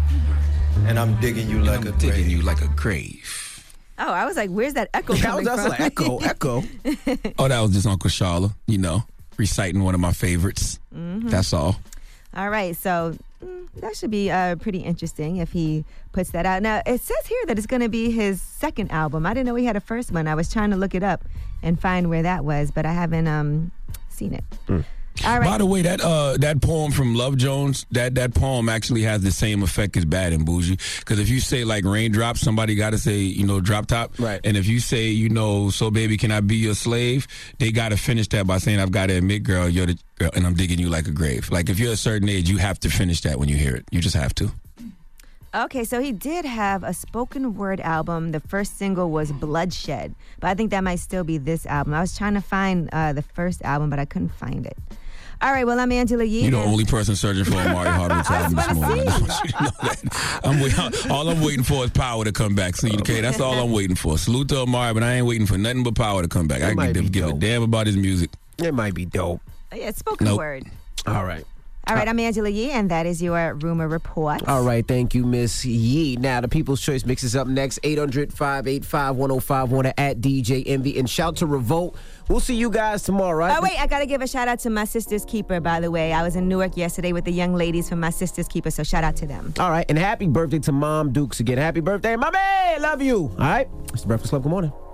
And I'm digging you like a grave. Digging you like a grave. Oh, I was like, where's that echo coming That's from? like echo. Oh, that was just Uncle Charla, reciting one of my favorites. That's all. All right, so that should be pretty interesting if he puts that out. Now, it says here that it's going to be his second album. I didn't know he had a first one. I was trying to look it up and find where that was, but I haven't seen it. All right. By the way, that poem from Love Jones, that poem actually has the same effect as Bad and Bougie. Because if you say like raindrops, somebody got to say, drop top. Right. And if you say, so baby, can I be your slave? They got to finish that by saying, I've got to admit, girl, you're the girl, and I'm digging you like a grave. Like if you're a certain age, you have to finish that when you hear it. You just have to. Okay, so he did have a spoken word album. The first single was Bloodshed, but I think that might still be this album. I was trying to find the first album, but I couldn't find it. All right, well, I'm Angela Yee. You're the only person searching for Omari Hardwick's album this morning. I just want you to know that. All I'm waiting for is Power to come back. So, okay, that's all I'm waiting for. Salute to Omari, but I ain't waiting for nothing but Power to come back. I can give a damn about his music. It might be dope. Yeah, it's spoken word. All right. All right, I'm Angela Yee, and that is your Rumor Report. All right, thank you, Miss Yee. Now, the People's Choice Mix is up next, 800-585-1051 at DJ Envy. And shout to Revolt. We'll see you guys tomorrow, right? Oh, wait, I got to give a shout out to my Sister's Keeper, by the way. I was in Newark yesterday with the young ladies from my Sister's Keeper, so shout out to them. All right, and happy birthday to Mom Dukes again. Happy birthday, Mommy! Love you. All right, it's the Breakfast Club. Good morning.